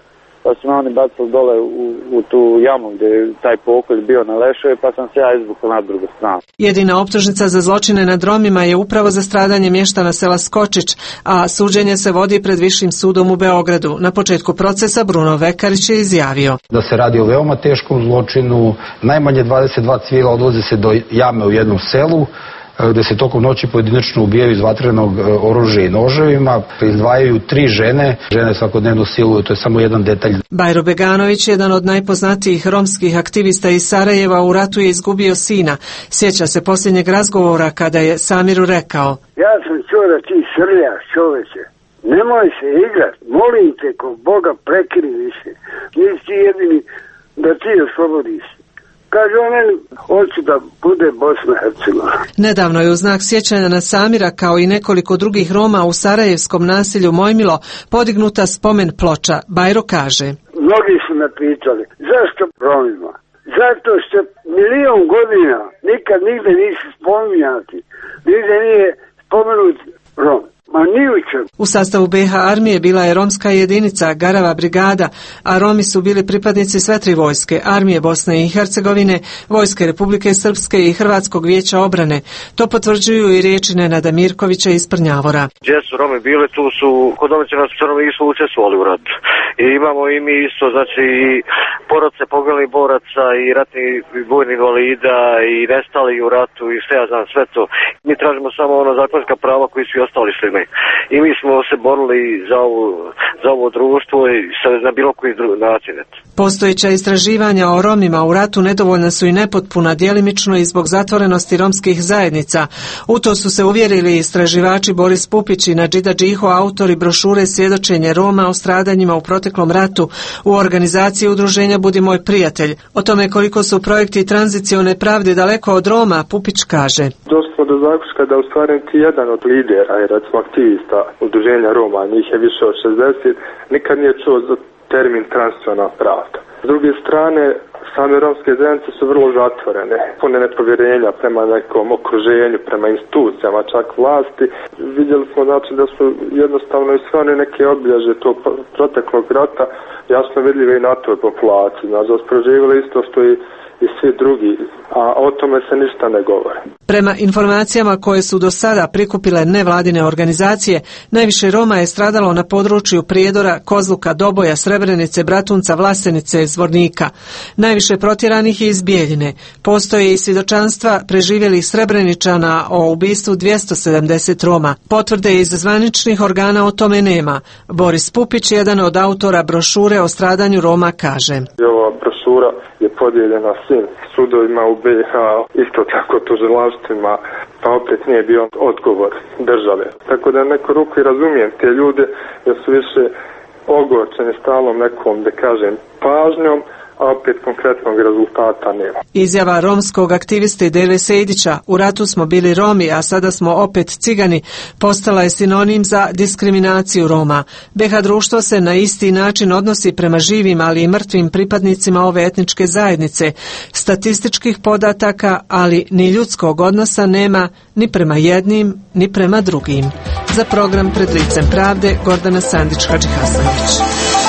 S9: pa su me oni bacili dole u, u tu jamu gdje je taj pokolj bio na leševe, pa sam se ja izvukao na drugu stranu.
S13: Jedina optužnica za zločine nad Romima je upravo za stradanje mještana sela Skočić, a suđenje se vodi pred Višim sudom u Beogradu. Na početku procesa Bruno Vekarić je izjavio
S14: da se radi o veoma teškom zločinu. Najmanje dvadeset dva civila odvoze se do jame u jednom selu, gde se tokom noći pojedinačno ubijaju iz vatrenog oružja i noževima, izdvajaju tri žene, žene svakodnevno siluju, to je samo jedan detalj.
S13: Bajro Beganović, jedan od najpoznatijih romskih aktivista iz Sarajeva, u ratu je izgubio sina. Sjeća se posljednjeg razgovora kada je Samiru rekao:
S15: ja sam čuo da ti srljaš, čoveče, nemoj se igrat, molim te ko Boga prekini više, nisi ti jedini da ti oslobodiš. Kaže on meni, hoću da bude Bosna i Hercegovina.
S13: Nedavno je u znak sjećanja na Samira, kao i nekoliko drugih Roma u sarajevskom naselju Mojmilo, podignuta spomen ploča. Bajro kaže:
S15: mnogi su me pitali, zašto Romima? Zato što milion godina nikad nigde nisu spominjati, nigde nije spomenut Rom. Ma ni u čemu.
S13: U sastavu be ha armije bila je romska jedinica, Garava brigada, a Romi su bili pripadnici sve tri vojske, armije Bosne i Hercegovine, vojske Republike Srpske i Hrvatskog vijeća obrane. To potvrđuju i riječi Nenada Mirkovića iz Prnjavora.
S16: Gdje su Romi bili, tu su, kod domaćina su Romi isto učestvovali u ratu. I imamo i mi isto, znači i porodce poginulih boraca i ratni vojni invalida i nestali u ratu i sve, ja znam, sve to. Mi tražimo samo ono zakonska prava koji su i ostali svi. I mi smo se borili za ovo, za ovo društvo i na bilo koji način.
S13: Postojeća istraživanja o Romima u ratu nedovoljna su i nepotpuna, djelimično i zbog zatvorenosti romskih zajednica. U to su se uvjerili istraživači Boris Pupić i Nadžida Džiho, autori brošure Svjedočenje Roma o stradanjima u proteklom ratu u organizaciji udruženja Budi moj prijatelj. O tome koliko su projekti tranzicione pravde daleko od Roma, Pupić kaže:
S17: došlo do zaključka da u stvari niti jedan od lidera i recimo aktivista udruženja Roma, njih je više od šezdeset, nikad nije čuo za termin tranziciona pravda. S druge strane, same romske zajednice su vrlo zatvorene, pune nepovjerenja prema nekom okruženju, prema institucijama, čak vlasti. Vidjeli smo znači da su jednostavno i sve one neke obilježje tog proteklog rata jasno vidljive i na toj populaciji. Znači, proživjeli isto što i i svi drugi, a o tome se ništa ne govori.
S13: Prema informacijama koje su do sada prikupile nevladine organizacije, najviše Roma je stradalo na području Prijedora, Kozluka, Doboja, Srebrenice, Bratunca, Vlasenice i Zvornika. Najviše protjeranih je iz Bijeljine. Postoje i svjedočanstva preživjelih Srebreničana o ubistvu dvjesto sedamdeset Roma. Potvrde iz zvaničnih organa o tome nema. Boris Pupić, jedan od autora brošure o stradanju Roma, kaže:
S17: ova brošura je podijeljena svim sudovima u be ha, isto tako tužilaštvima, pa opet nije bio odgovor države. Tako da neko ruku i razumijem te ljude, jer su više ogorčeni stalnom nekom, da kažem, pažnjom, a opet konkretnog rezultata nema.
S13: Izjava romskog aktiviste Dele Sejdića, u ratu smo bili Romi, a sada smo opet Cigani, postala je sinonim za diskriminaciju Roma. be ha društvo se na isti način odnosi prema živim, ali i mrtvim pripadnicima ove etničke zajednice. Statističkih podataka, ali ni ljudskog odnosa nema ni prema jednim, ni prema drugim. Za program Pred licem pravde, Gordana Sandić-Hadžihasanović.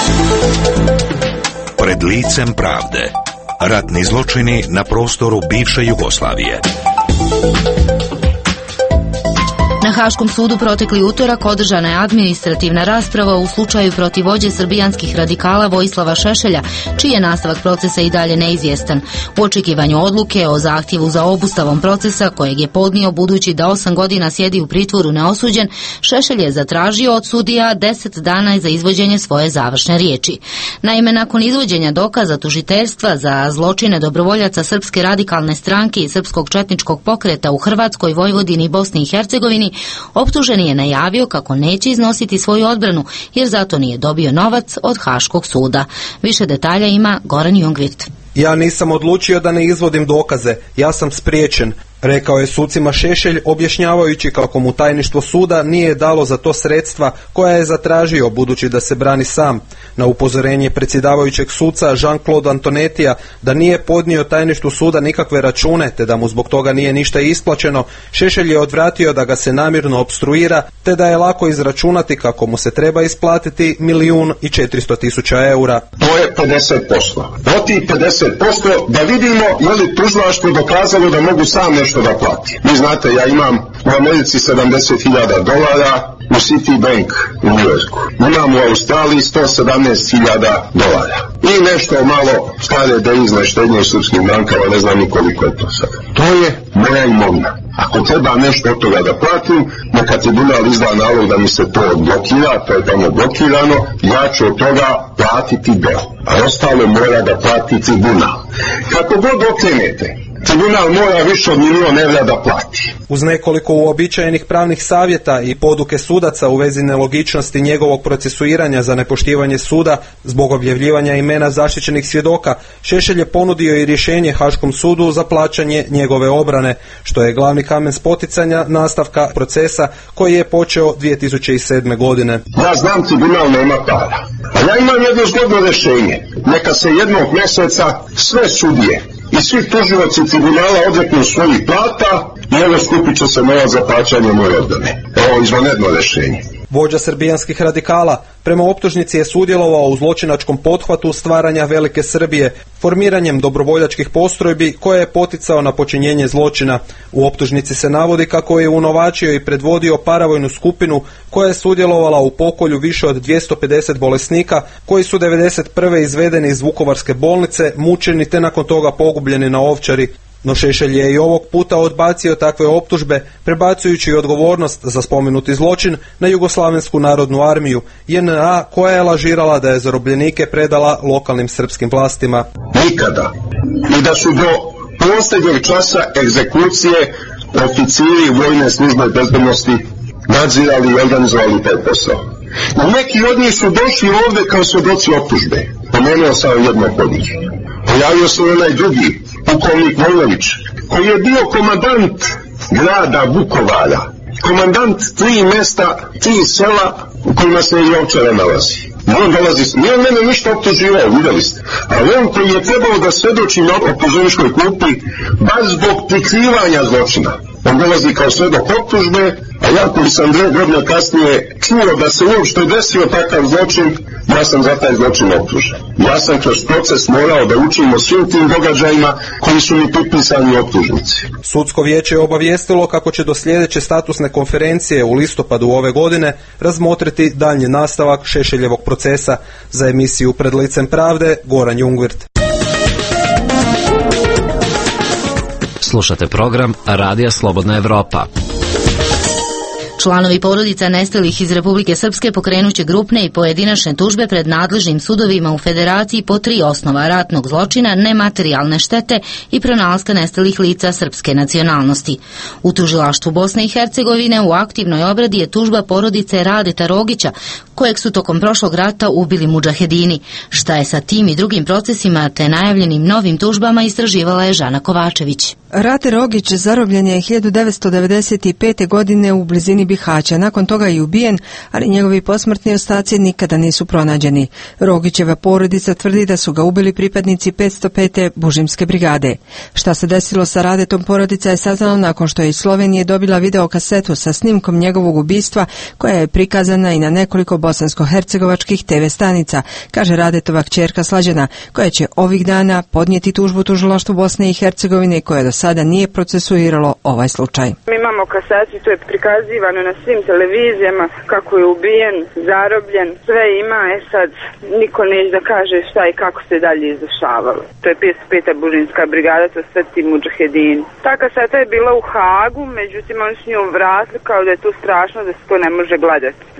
S7: Pred licem pravde. Ratni zločini na prostoru bivše Jugoslavije.
S8: Na Haškom sudu protekli utorak održana je administrativna rasprava u slučaju protiv vođe srbijanskih radikala Vojislava Šešelja, čiji je nastavak procesa i dalje neizvjestan. U očekivanju odluke o zahtjevu za obustavom procesa, kojeg je podnio budući da osam godina sjedi u pritvoru neosuđen, Šešelj je zatražio od sudija deset dana za izvođenje svoje završne riječi. Naime, nakon izvođenja dokaza tužiteljstva za zločine dobrovoljaca Srpske radikalne stranke i Srpskog četničkog pokreta u Hrvatskoj, Vojvodini i Bosni i Hercegovini, optuženi je najavio kako neće iznositi svoju odbranu jer zato nije dobio novac od Haškog suda. Više detalja ima Goran Jungvirt.
S10: Ja nisam odlučio da ne izvodim dokaze, ja sam spriječen, rekao je sucima Šešelj objašnjavajući kako mu tajništvo suda nije dalo za to sredstva koja je zatražio budući da se brani sam. Na upozorenje predsjedavajućeg suca Jean-Claude Antonetija da nije podnio tajništvu suda nikakve račune te da mu zbog toga nije ništa isplaćeno, Šešelj je odvratio da ga se namjerno opstruira te da je lako izračunati kako mu se treba isplatiti milijun i četiristo tisuća eura.
S18: To je pedeset posto. Od tih pedeset posto da vidimo je li tužilaštvo dokazalo da mogu sam nešto da plati. Vi znate, ja imam u Americi sedamdeset hiljada dolara, u Citibank u New Yorku. Imam u Australiji sto sedamnaest hiljada dolara. I nešto malo stare devizne štednje u srpskim bankama, ne znam ni koliko je to sad. To je moja imovina. Ako treba nešto od toga da platim, neka tribunal izda nalog da mi se to blokira, to je tamo blokirano, ja ću od toga platiti deo. A ostalo mora da plati tribunal. Kako god okrenete, tribunal mora više od milijun evra da plati.
S10: Uz nekoliko uobičajenih pravnih savjeta i poduke sudaca u vezi nelogičnosti njegovog procesuiranja za nepoštivanje suda zbog objavljivanja imena zaštićenih svjedoka, Šešelj je ponudio i rješenje Haškom sudu za plaćanje njegove obrane, što je glavni kamen spoticanja nastavka procesa koji je počeo dvije tisuće sedme. godine.
S18: Ja znam tribunal nema para, a ja imam jedno zgodno rješenje. Neka se jednog mjeseca sve sudije i svi tužioci tribunala odreknu svojih plata i evo skupit će se novac za plaćanje moje odbrane. Ovo je izvanredno rješenje.
S10: Vođa srbijanskih radikala prema optužnici je sudjelovao u zločinačkom pothvatu stvaranja Velike Srbije, formiranjem dobrovoljačkih postrojbi koje je poticao na počinjenje zločina. U optužnici se navodi kako je unovačio i predvodio paravojnu skupinu koja je sudjelovala u pokolju više od dvjesto pedeset bolesnika koji su devedeset prve izvedeni iz Vukovarske bolnice, mučeni te nakon toga pogubljeni na Ovčari. No Šešelj je i ovog puta odbacio takve optužbe, prebacujući odgovornost za spomenuti zločin na Jugoslavensku narodnu armiju, J N A, koja je lažirala da je zarobljenike predala lokalnim srpskim vlastima.
S18: Nikada. I da su do posljednjeg časa egzekucije oficiri vojne službe bezbednosti nadzirali i organizovali taj posao. No neki od njih su došli ovdje kao svjedoci optužbe. Pomenuo sam jednog od njih. Pojavio se onaj drugi, pukovnik Vojnović, koji je bio komandant grada Vukovara, komandant tri mjesta, tri sela u kojima se i Ovčara nalazi. On dolazi, nije on mene ništa optuživao, vidjeli ste, ali on koji je trebao da svjedoči na optuženičkoj klupi, baš zbog prikrivanja zločina. On dolazi kao svjedok optužbe, a ja koji sam dve godine kasnije čuo da se uopšte desio takav zločin, ja sam za taj zločin optužen. Ja sam kroz proces morao da učim o svim tim događajima koji su mi potpisani optužnici.
S10: Sudsko vijeće je obavijestilo kako će do sljedeće statusne konferencije u listopadu ove godine razmotriti daljnji nastavak Šešeljevog procesa. Za emisiju Pred licem pravde, Goran Jungvirt.
S19: Slušate program Radija Slobodna Evropa.
S8: Članovi porodica nestalih iz Republike Srpske pokrenuće grupne i pojedinačne tužbe pred nadležnim sudovima u Federaciji po tri osnova: ratnog zločina, nematerijalne štete i pronalaska nestalih lica srpske nacionalnosti. U tužilaštvu Bosne i Hercegovine u aktivnoj obradi je tužba porodice Radeta Rogića, kojeg su tokom prošlog rata ubili mudžahedini. Šta je sa tim i drugim procesima te najavljenim novim tužbama istraživala je Žana Kovačević.
S20: Rade Rogić zarobljen je hiljadu devetsto devedeset pete. godine u blizini Bihaća, nakon toga je ubijen, ali njegovi posmrtni ostaci nikada nisu pronađeni. Rogićeva porodica tvrdi da su ga ubili pripadnici petsto pete. Bužimske brigade. Šta se desilo sa Radetom, porodica je saznala nakon što je iz Slovenije dobila videokasetu sa snimkom njegovog ubistva, koja je prikazana i na nekoliko bosansko-hercegovačkih te ve stanica, kaže Radetova kćerka Slađana, koja će ovih dana podnijeti tužbu tužilaštvu Bosne i Hercegovine, koja do sada nije procesuiralo ovaj slučaj.
S21: Mi imamo kasetu, to je prikazivano na svim televizijama kako je ubijen, zarobljen, sve ima, e sad niko neće da kaže šta i kako se dalje izdešavalo. To je petsto peta. Bužimska brigada, to sve ti mudžahedini. Ta kaseta je bila u Hagu, međutim oni su nju vratili kao da je to strašno, da se to ne može gledati.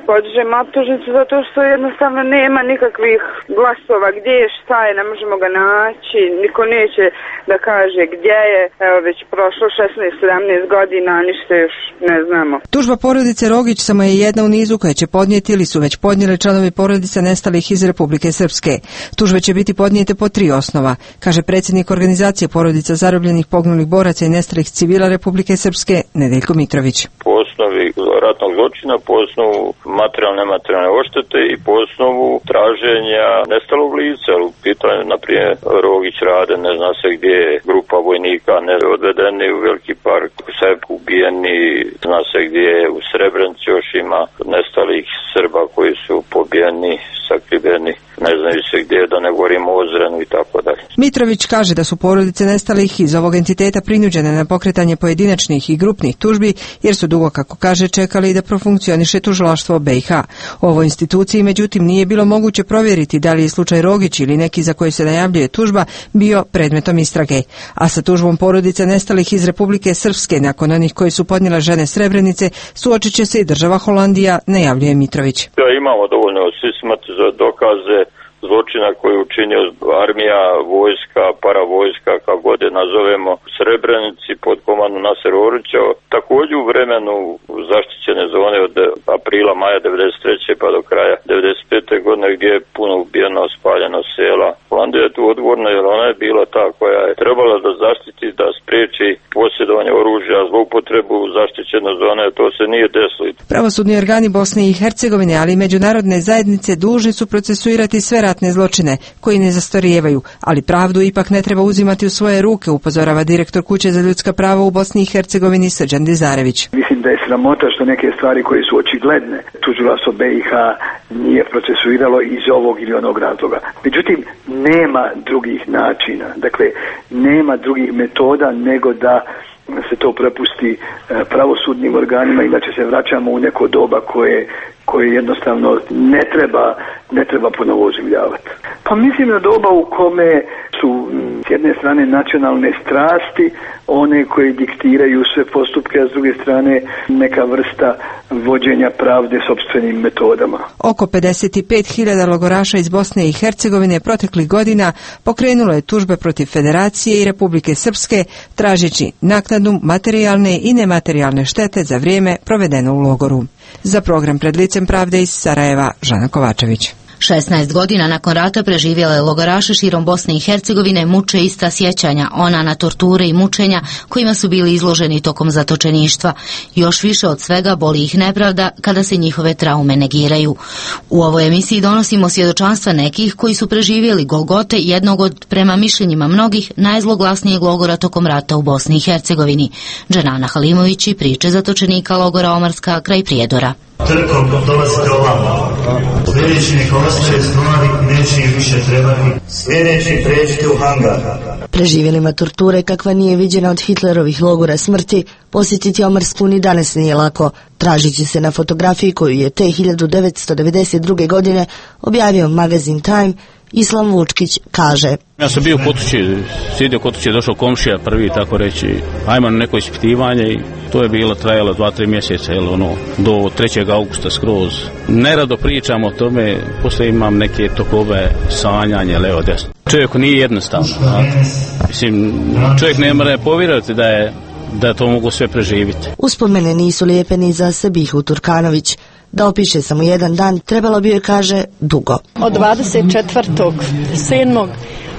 S21: podižemo optužnicu zato što jednostavno nema nikakvih glasova gdje je, šta je, ne možemo ga naći, niko neće da kaže gdje je, evo već prošlo šesnaest sedamnaest godina, ništa još ne znamo.
S20: Tužba porodice Rogić samo je jedna u nizu koje će podnijeti ili su već podnijeli članovi porodica nestalih iz Republike Srpske. Tužbe će biti podnijete po tri osnova, kaže predsjednik organizacije porodica zarobljenih, poginulih boraca i nestalih civila Republike Srpske Nedeljko Mitrović.
S5: Po osnovi ratnog zločina, po osnovu materijalne materijalne oštete i po osnovu traženja nestalog lica. U pitanju, na primjer, Rogić Rade, ne zna se gdje je grupa vojnika ne odvedeni u Veliki park, sve ubijeni, zna se gdje je u Srebrenici još ima nestalih Srba koji su pobijeni, sakriveni, ne znaju se gdje, da ne govorimo o Ozrenu i tako dalje.
S20: Mitrović kaže da su porodice nestalih iz ovog entiteta prinuđene na pokretanje pojedinačnih i grupnih tužbi, jer su dugo, kako kaže, čekali da profunkcioniše tužilaštvo B i H. U ovoj instituciji, međutim, nije bilo moguće provjeriti da li je slučaj Rogić ili neki za koji se najavljuje tužba bio predmetom istrage. A sa tužbom porodice nestalih iz Republike Srpske, nakon onih koji su podnijela žene Srebrenice, suočit će se i država Holandija, najavljuje Mitrović.
S5: Ja, imamo dovoljno sistematizovane dokaze zločina koji je učinio armija, vojska, paravojska, kako god je nazovemo, Srebrenici pod komandom Nasera Orića. Također u vremenu zaštićene zone od aprila, maja devedeset treće pa do kraja devedeset pete godine, gdje je puno ubijeno, spaljeno sela. Holandija je tu odgovorna jer ona je bila ta koja je trebala da zaštiti, da spriječi posjedovanje oružja, zloupotrebu zaštićene zone, to se nije desilo.
S20: Pravosudni organi Bosne i Hercegovine, ali i međunarodne zajednice dužni su procesuirati sve ratne zločine koji ne zastarijevaju, ali pravdu ipak ne treba uzimati u svoje ruke, upozorava direktor Kuće za ljudska prava u Bosni i Hercegovini Srđan Dizarević.
S22: Mislim da je sramota što neke stvari koje su očigledne tužilaštvo B i H nije procesuiralo iz ovog ili onog razloga. Međutim, nema drugih načina, dakle, nema drugih metoda nego da se to prepusti pravosudnim organima, inače se vraćamo u neko doba koje koje jednostavno ne treba, ne treba ponovo oživljavati. Pa mislim na doba u kome su s jedne strane nacionalne strasti, one koje diktiraju sve postupke, a s druge strane neka vrsta vođenja pravde sopstvenim metodama.
S20: Oko pedeset pet hiljada logoraša iz Bosne i Hercegovine proteklih godina pokrenulo je tužbe protiv Federacije i Republike Srpske, tražeći naknadu materijalne i nematerijalne štete za vrijeme provedeno u logoru. Za program Pred licem pravde iz Sarajeva, Žana Kovačević.
S8: šesnaest godina nakon rata preživjele logoraše širom Bosne i Hercegovine muče ista sjećanja, ona na torture i mučenja kojima su bili izloženi tokom zatočeništva. Još više od svega boli ih nepravda kada se njihove traume negiraju. U ovoj emisiji donosimo svjedočanstva nekih koji su preživjeli golgote jednog od, prema mišljenjima mnogih, najzloglasnijeg logora tokom rata u Bosni i Hercegovini. Dženana Halimović i priče zatočenika logora Omarska kraj Prijedora.
S23: Trkom dolazite ovamo. Sljedeći neka ostaje stvari, neće im više trebati. Sljedeći pređite u hangar.
S24: Preživjelima torture kakva nije viđena od Hitlerovih logora smrti, posjetiti Omarsku ni danas nije lako. Tražići se na fotografiji koju je te hiljadu devetsto devedeset druge godine objavio magazin Time, Islam Vučkić kaže:
S11: Ja sam bio kod kuće, sjedio kod kuće, došao komšija prvi, tako reći, ajmo na neko ispitivanje i to je bilo trajalo dva, tri mjeseca, jel, ono, do trećeg augusta skroz. Nerado pričam o tome, poslije imam neke tokove sanjanja, levo, desno. Čovjeku nije jednostavno, znate. Mislim, čovjek ne mora povjerovati da je, da to mogu sve preživiti.
S24: Uspomene nisu lijepe ni za Sabihu Turkanović. Da opiše samo jedan dan, trebalo bi joj, kaže, dugo.
S25: Od dvadeset četvrtog sedmog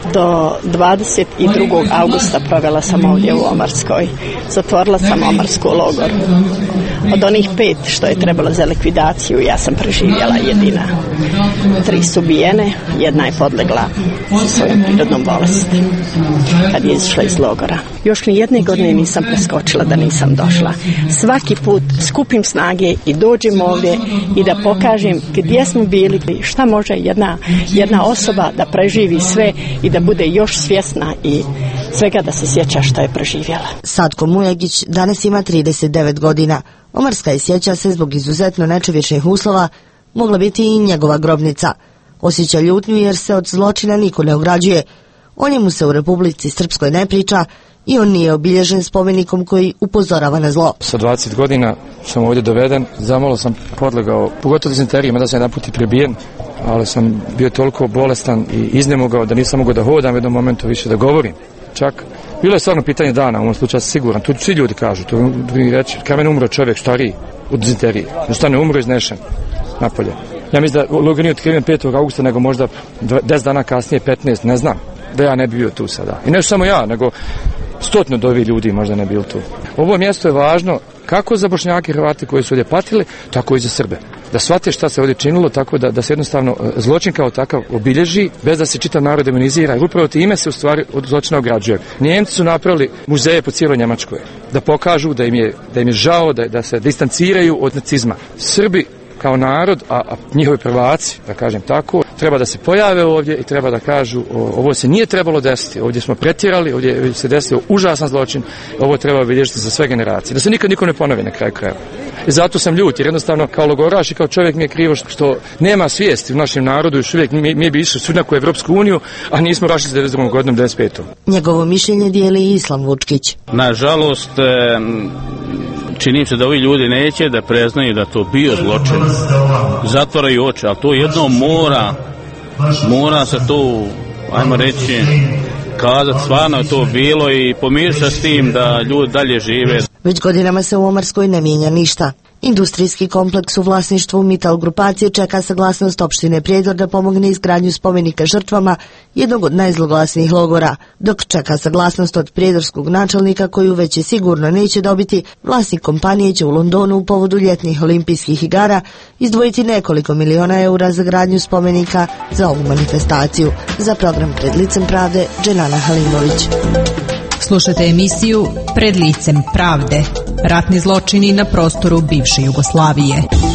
S25: do dvadeset drugog augusta provela sam ovdje u Omarskoj. Zatvorila sam Omarsku logor. Od onih pet što je trebalo za likvidaciju, ja sam preživjela jedina. Tri su ubijene, jedna je podlegla svojom prirodnom bolesti kad je izišla iz logora. Još ni jedne godine nisam preskočila da nisam došla. Svaki put skupim snage i dođem ovdje i da pokažem gdje smo bili, šta može jedna, jedna osoba da preživi sve i da bude još svjesna i svega da se sjeća što je preživjela.
S24: Sadko Mujagić danas ima trideset devet godina. Omarska je, sjeća se, zbog izuzetno nečovječnih uslova mogla biti i njegova grobnica. Osjeća ljutnju jer se od zločina niko ne ograđuje. O njemu se u Republici Srpskoj ne priča i on nije obilježen spomenikom koji upozorava na zlo.
S1: Sa dvadeset godina sam ovdje doveden, zamalo sam podlegao, pogotovo dizenterije, mada sam jedan put i prebijen, ali sam bio toliko bolestan i iznemogao da nisam mogao da hodam u jednom momentu više da govorim. Čak, bilo je stvarno pitanje dana, u ovom slučaju sam siguran, tu svi ljudi kažu, tu mi reći, kamen umro čovjek stariji u dizenteriji, ustane umro iznešen napolje. Ja mislim da logor nije otkriven petog augusta, nego možda deset dana kasnije, petnaest, ne znam, da ja ne bi bio tu sada. I ne samo ja, nego stotno od ovih ljudi možda ne bilo tu. Ovo mjesto je važno kako za Bošnjake i Hrvati koji su ovdje patili, tako i za Srbe. Da shvate šta se ovdje činilo, tako da, da se jednostavno zločin kao takav obilježi, bez da se čitav narod demonizira. I upravo time se u stvari od zločina ograđuje. Njemci su napravili muzeje po cijeloj Njemačkoj, da pokažu da im je, da im je žao, da, da se distanciraju od nacizma. Srbi kao narod, a, a njihovi prvaci, da kažem tako, treba da se pojave ovdje i treba da kažu o, ovo se nije trebalo desiti, ovdje smo pretjerali, ovdje se desio užasan zločin, ovo treba obilježiti za sve generacije, da se nikad niko ne ponovi na kraju krajeva. I zato sam ljut, jer jednostavno kao logoraš i kao čovjek mi je krivo što nema svijesti u našem narodu, još uvijek mi, mi bi išli sud u Evropsku uniju, a nismo rašli s devedeset drugom godinom devedeset petom
S24: Njegovo mišljenje dijeli i Islam Vučkić.
S11: Nažalost, čini se da ovi ljudi neće da preznaju da to bio zločin. Zatvaraju oči, ali to jedno mora, mora se to, ajmo reći, kazati, stvarno je to bilo i pomiriti se s tim da ljudi dalje žive.
S24: Već godinama se u Omarskoj ne mijenja ništa. Industrijski kompleks u vlasništvu Mital grupacije čeka saglasnost opštine Prijedor da pomogne izgradnju spomenika žrtvama jednog od najzloglasnijih logora. Dok čeka saglasnost od prijedorskog načelnika koju već je sigurno neće dobiti, vlasnik kompanije će u Londonu u povodu ljetnih olimpijskih igara izdvojiti nekoliko miliona eura za gradnju spomenika za ovu manifestaciju. Za program Pred licem pravde, Dženana Halimović.
S2: Slušate emisiju Pred licem pravde. Ratni zločini na prostoru bivše Jugoslavije.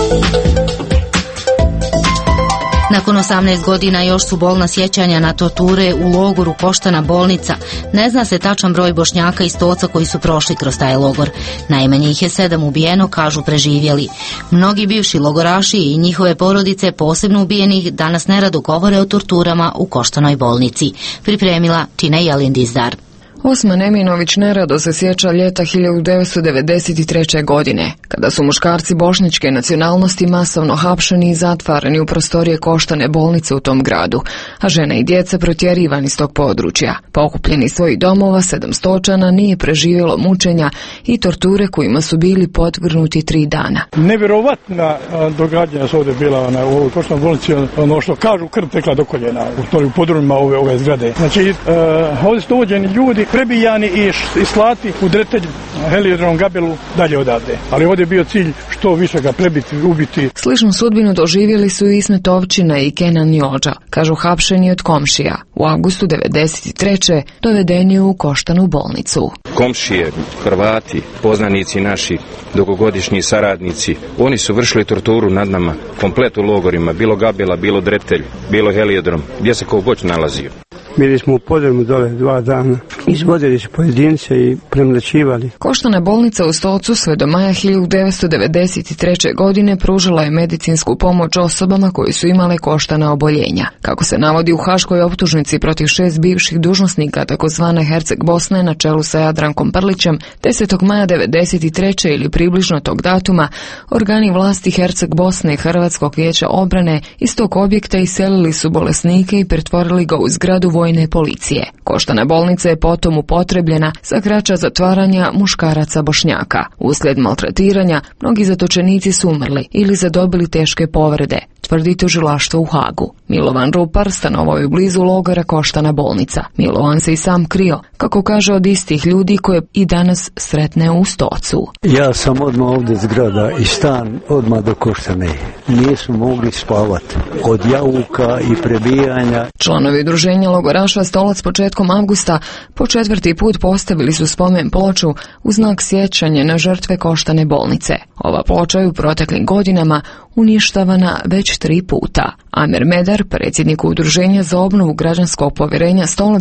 S8: Nakon osamnaest godina još su bolna sjećanja na torture u logoru Koštana bolnica. Ne zna se tačan broj Bošnjaka i Stoca koji su prošli kroz taj logor. Najmanje ih je sedam ubijeno, kažu preživjeli. Mnogi bivši logoraši i njihove porodice, posebno ubijenih, danas nerado govore o torturama u Koštanoj bolnici. Pripremila Tina Jelindizdar.
S3: Osman Eminović nerado se sjeća ljeta hiljadu devetsto devedeset treće. godine, kada su muškarci bošnjačke nacionalnosti masovno hapšeni i zatvarani u prostorije Koštane bolnice u tom gradu, a žene i djeca protjerivani iz tog područja. Pokupljeni iz svojih domova, sedam Stočana nije preživjelo mučenja i torture kojima su bili podvrgnuti tri dana.
S4: Nevjerovatna događanja su ovdje bila na, u ovoj Koštanoj bolnici, ono što kažu krv tekla do koljena u podrumima ove, ove zgrade. Znači, uh, ovdje su dovođeni ljudi prebijani i, i slati u Dretelj, Heliodrom, Gabelu, dalje odavde. Ali ovdje je bio cilj što više ga prebiti, ubiti.
S3: Sličnu sudbinu doživjeli su i Ismet Ovčina i Kenan Jođa, kažu hapšeni od komšija. U avgustu devedeset treće. dovedeni u Koštanu bolnicu.
S6: Komšije, Hrvati, poznanici naši, dugogodišnji saradnici, oni su vršili torturu nad nama, komplet u logorima, bilo Gabela, bilo Dretelj, bilo Heliodrom, gdje se kogoć nalazio.
S26: Bili smo u podrumu dole dva dana, izvodili su pojedince i premlaćivali.
S3: Koštana bolnica u Stocu sve do maja hiljadu devetsto devedeset treće. godine pružila je medicinsku pomoć osobama koji su imale koštana oboljenja. Kako se navodi u haškoj optužnici protiv šest bivših dužnosnika takozvane Herceg Bosne na čelu sa Jadrankom Prlićem, desetog maja devedeset treće. ili približno tog datuma, organi vlasti Herceg Bosne i Hrvatskog vijeća obrane iz tog objekta iselili su bolesnike i pretvorili ga u zgradu vojne policije. Koštana bolnica je potom upotrebljena za kraća zatvaranja muškaraca Bošnjaka. Uslijed maltretiranja, mnogi zatočenici su umrli ili zadobili teške povrede, tvrdi tužilaštvo u Hagu. Milovan Rupar stanovao je blizu logora Koštana bolnica. Milovan se i sam krio, kako kaže, od istih ljudi koje i danas sretne u Stocu.
S26: Ja sam odmah ovdje zgrada i stan odmah do Koštane. Nismo mogli spavati od jauka i prebijanja.
S3: Članovi udruženja logoraša Stolac početkom avgusta po četvrti put postavili su spomen ploču u znak sjećanja na žrtve Koštane bolnice. Ova ploča je u proteklim godinama uništavana već tri puta. Amer Medar, predsjednik udruženja za obnovu građanskog povjerenja Stolac,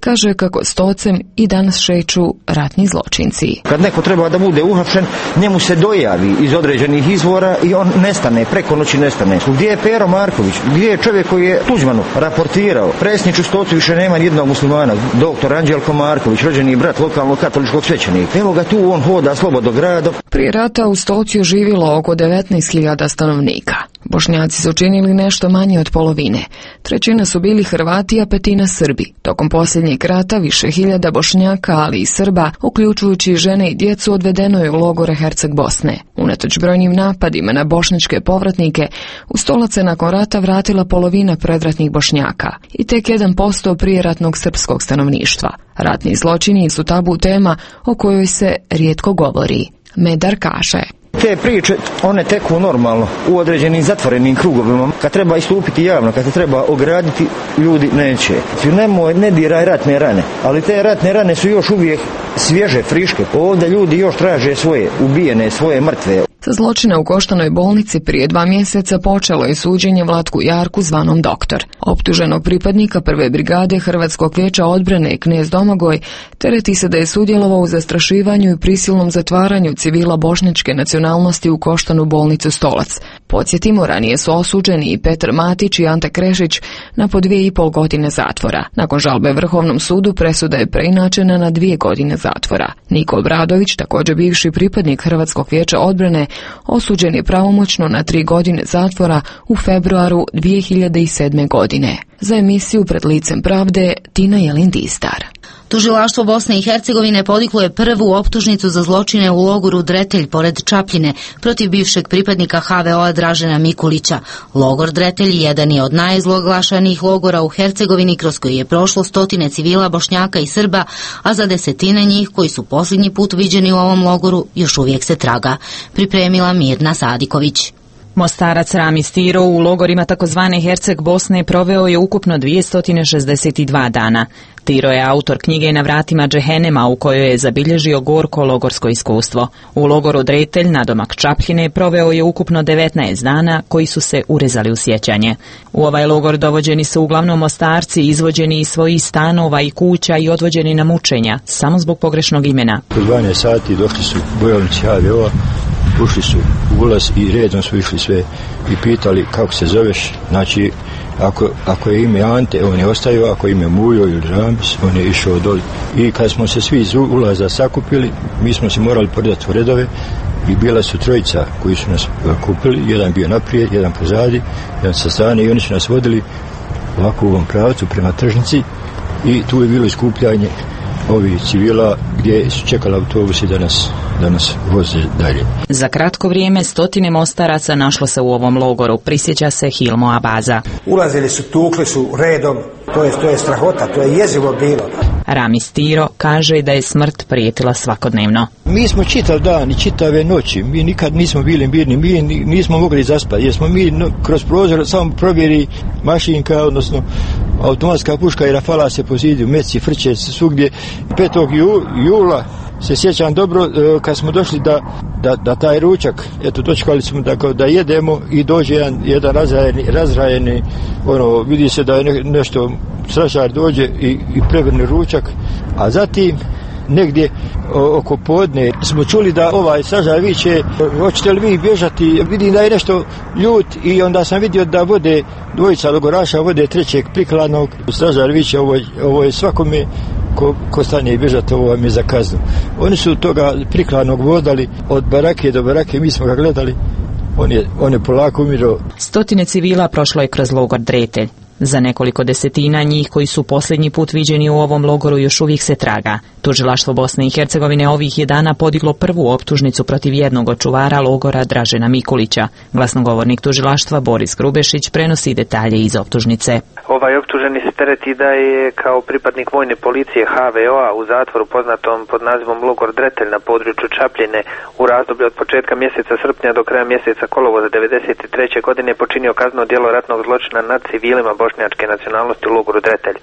S3: kaže kako s tocem i danas šeću ratni zločinci.
S9: Kad neko treba da bude uhapšen, njemu se dojavi iz određenih izvora i on nestane, preko noći nestane. Gdje je Pero Marković? Gdje je čovjek koji je Tuđmanu raportirao? Presniču Stocu više nema nijednog muslimana. Doktor Anđelko Marković, rođeni brat lokalnog katoličkog svećenika. Evo ga tu, on hoda slobodno gradom.
S3: Prije rata u Stocu je živjelo oko devetnaest hiljada stanovnika. Bošnjaci su činili nešto manje od polovine. Trećina su bili Hrvati, a petina Srbi. Tokom posljednjeg rata više hiljada Bošnjaka, ali i Srba, uključujući žene i djecu, odvedeno je u logore Herceg Bosne. Unatoč brojnim napadima na bošnjačke povratnike, u Stolac se nakon rata vratila polovina predratnih Bošnjaka i tek jedan posto prijeratnog srpskog stanovništva. Ratni zločini su tabu tema o kojoj se rijetko govori. Medar kaže:
S9: Te priče, one teku normalno, u određenim zatvorenim krugovima. Kad treba istupiti javno, kad se treba ograditi, ljudi neće. Nemoj, ne diraj ratne rane, ali te ratne rane su još uvijek svježe, friške. Ovdje ljudi još traže svoje ubijene, svoje mrtve.
S3: Za zločine u Koštanoj bolnici prije dva mjeseca počelo je suđenje Vlatku Jarku zvanom Doktor. Optuženog pripadnika prve brigade Hrvatskog vijeća odbrane Knez Domagoj tereti se da je sudjelovao u zastrašivanju i prisilnom zatvaranju civila bošnjačke nacionalnosti u Koštanu bolnicu Stolac. Podsjetimo, ranije su osuđeni i Petar Matić i Ante Krešić na po dvije i pol godine zatvora. Nakon žalbe Vrhovnom sudu presuda je preinačena na dvije godine zatvora. Niko Obradović, također bivši pripadnik Hrvatskog vijeća odbrane, osuđen je pravomoćno na tri godine zatvora u februaru dvije hiljade sedme. godine. Za emisiju Pred licem pravde, Tina Jelin-Distar.
S8: Tužilaštvo Bosne i Hercegovine podiglo je prvu optužnicu za zločine u logoru Dretelj pored Čapljine protiv bivšeg pripadnika ha ve o-a Dražena Mikulića. Logor Dretelj jedan je od najzloglašanijih logora u Hercegovini kroz koji je prošlo stotine civila Bošnjaka i Srba, a za desetine njih koji su posljednji put viđeni u ovom logoru još uvijek se traga. Pripremila Mirna Sadiković.
S12: Mostarac Ramis Tiro u logorima takozvane Herceg Bosne proveo je ukupno dvjesto šezdeset dva dana. Tiro je autor knjige Na vratima Džehennema u kojoj je zabilježio gorko logorsko iskustvo. U logoru Dretelj, nadomak Čapljine, proveo je ukupno devetnaest dana koji su se urezali u sjećanje. U ovaj logor dovođeni su uglavnom Mostarci, izvođeni iz svojih stanova i kuća i odvođeni na mučenja, samo zbog pogrešnog imena.
S14: U dvanaest sati došli su bojovnici ha ve o-a, ušli su u ulaz i redom su išli sve i pitali kako se zoveš. Znači, ako, ako je ime Ante, on je ostavio, ako je ime Mujo ili Ramis, on je išao doli. I kad smo se svi iz ulaza sakupili, mi smo se morali poredati u redove i bila su trojica koji su nas kupili, jedan bio naprijed, jedan pozadi, jedan sa strane, i oni su nas vodili ovako u ovom pravcu prema tržnici i tu je bilo iskupljanje ovih civila gdje su čekali autobusi da nas, da nas voze dalje.
S12: Za kratko vrijeme stotine Mostaraca našlo se u ovom logoru, prisjeća se Hilmo Abaza.
S15: Ulazili su, tukli su redom, to je, to je strahota, to je jezivo bilo.
S12: Ramis Tiro kaže da je smrt prijetila svakodnevno.
S14: Mi smo čitav dan i čitave noći, mi nikad nismo bili mirni, mi nismo mogli zaspati, jer smo mi no, kroz prozor samo provjeri mašinka, odnosno automatska puška i rafala se po zidu, meci, frče svugdje. petog jula se sjećam dobro kad smo došli da, da, da taj ručak, eto dočekali smo da, da jedemo i dođe jedan, jedan razrajeni, razrajeni, ono, vidi se da je ne, nešto, stražar dođe i, i prevrne ručak, a zatim negdje o, oko podne smo čuli da ovaj stražar viče, hoćete li vi bježati, vidim da je nešto ljut, i onda sam vidio da vode dvojica logoraša, vode trećeg prikladnog. Stražar viče, ovo, ovo je svakome ko, ko stane i bježati, ovo vam je za kaznu. Oni su toga prikladnog vodali od barake do barake, mi smo ga gledali, on je, on je polako umirao.
S12: Stotine civila prošlo je kroz logor Dretelj. Za nekoliko desetina njih koji su posljednji put viđeni u ovom logoru još uvijek se traga. Tužilaštvo Bosne i Hercegovine ovih je dana podiglo prvu optužnicu protiv jednog od čuvara logora Dražena Mikulića. Glasnogovornik tužilaštva Boris Grubešić prenosi detalje iz optužnice.
S16: Ovaj optuženi se tereti da je kao pripadnik vojne policije ha ve o-a u zatvoru poznatom pod nazivom logor Dretelj na području Čapljine u razdoblju od početka mjeseca srpnja do kraja mjeseca kolovoza devedeset treće. godine počinio kazneno djelo ratnog zločina nad civilima bošnjačke nacionalnosti u logoru Dretelj.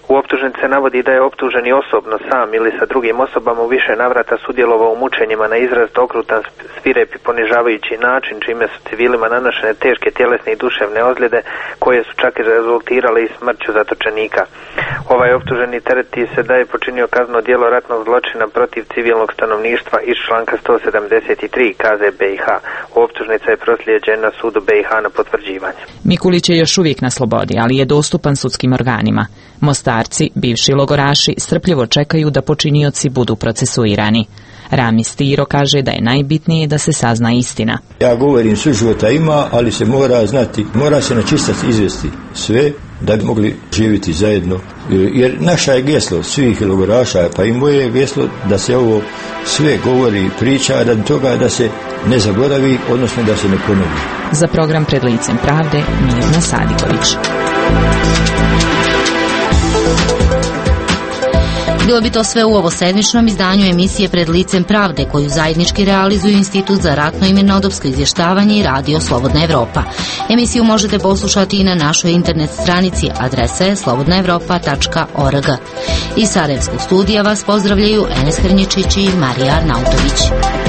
S16: U optužnici se navodi da je optuženi osobno sam ili sa drugim osobama u više navrata sudjelovao u mučenjima na izrazito okrutan, svirep i ponižavajući način, čime su civilima nanošene teške tjelesne i duševne ozljede koje su čak i rezultirale i smrću zatočenika. Ovaj optuženi tereti se da je počinio kazneno djelo ratnog zločina protiv civilnog stanovništva iz članka sto sedamdeset tri K Z B i H. Optužnica je proslijeđena sudu B i H na potvrđivanje.
S12: Mikulić je još uvijek na slobodi, ali je dostupan sudskim organima. Mostarci, bivši logoraši, strpljivo čekaju da počinioci budu procesuirani. Rami Stiro kaže da je najbitnije da se sazna istina.
S14: Ja govorim, suživota ima, ali se mora znati, mora se na čistac izvesti sve da bi mogli živjeti zajedno. Jer naša je geslo svih logoraša, pa i moje je geslo da se ovo sve govori i priča, radi toga da se ne zaboravi, odnosno da se ne ponovi.
S12: Za program Pred licem pravde, Mirna Sadiković.
S8: Bilo bi to sve u ovo sedmičnom izdanju emisije Pred licem pravde, koju zajednički realizuju Institut za ratno i mirnodopsko izvještavanje i Radio Slobodna Evropa. Emisiju možete poslušati i na našoj internet stranici, adresa je slobodna evropa tačka org. Iz Sarajevskog studija vas pozdravljaju Enes Hrnječić i Marija Arnautović.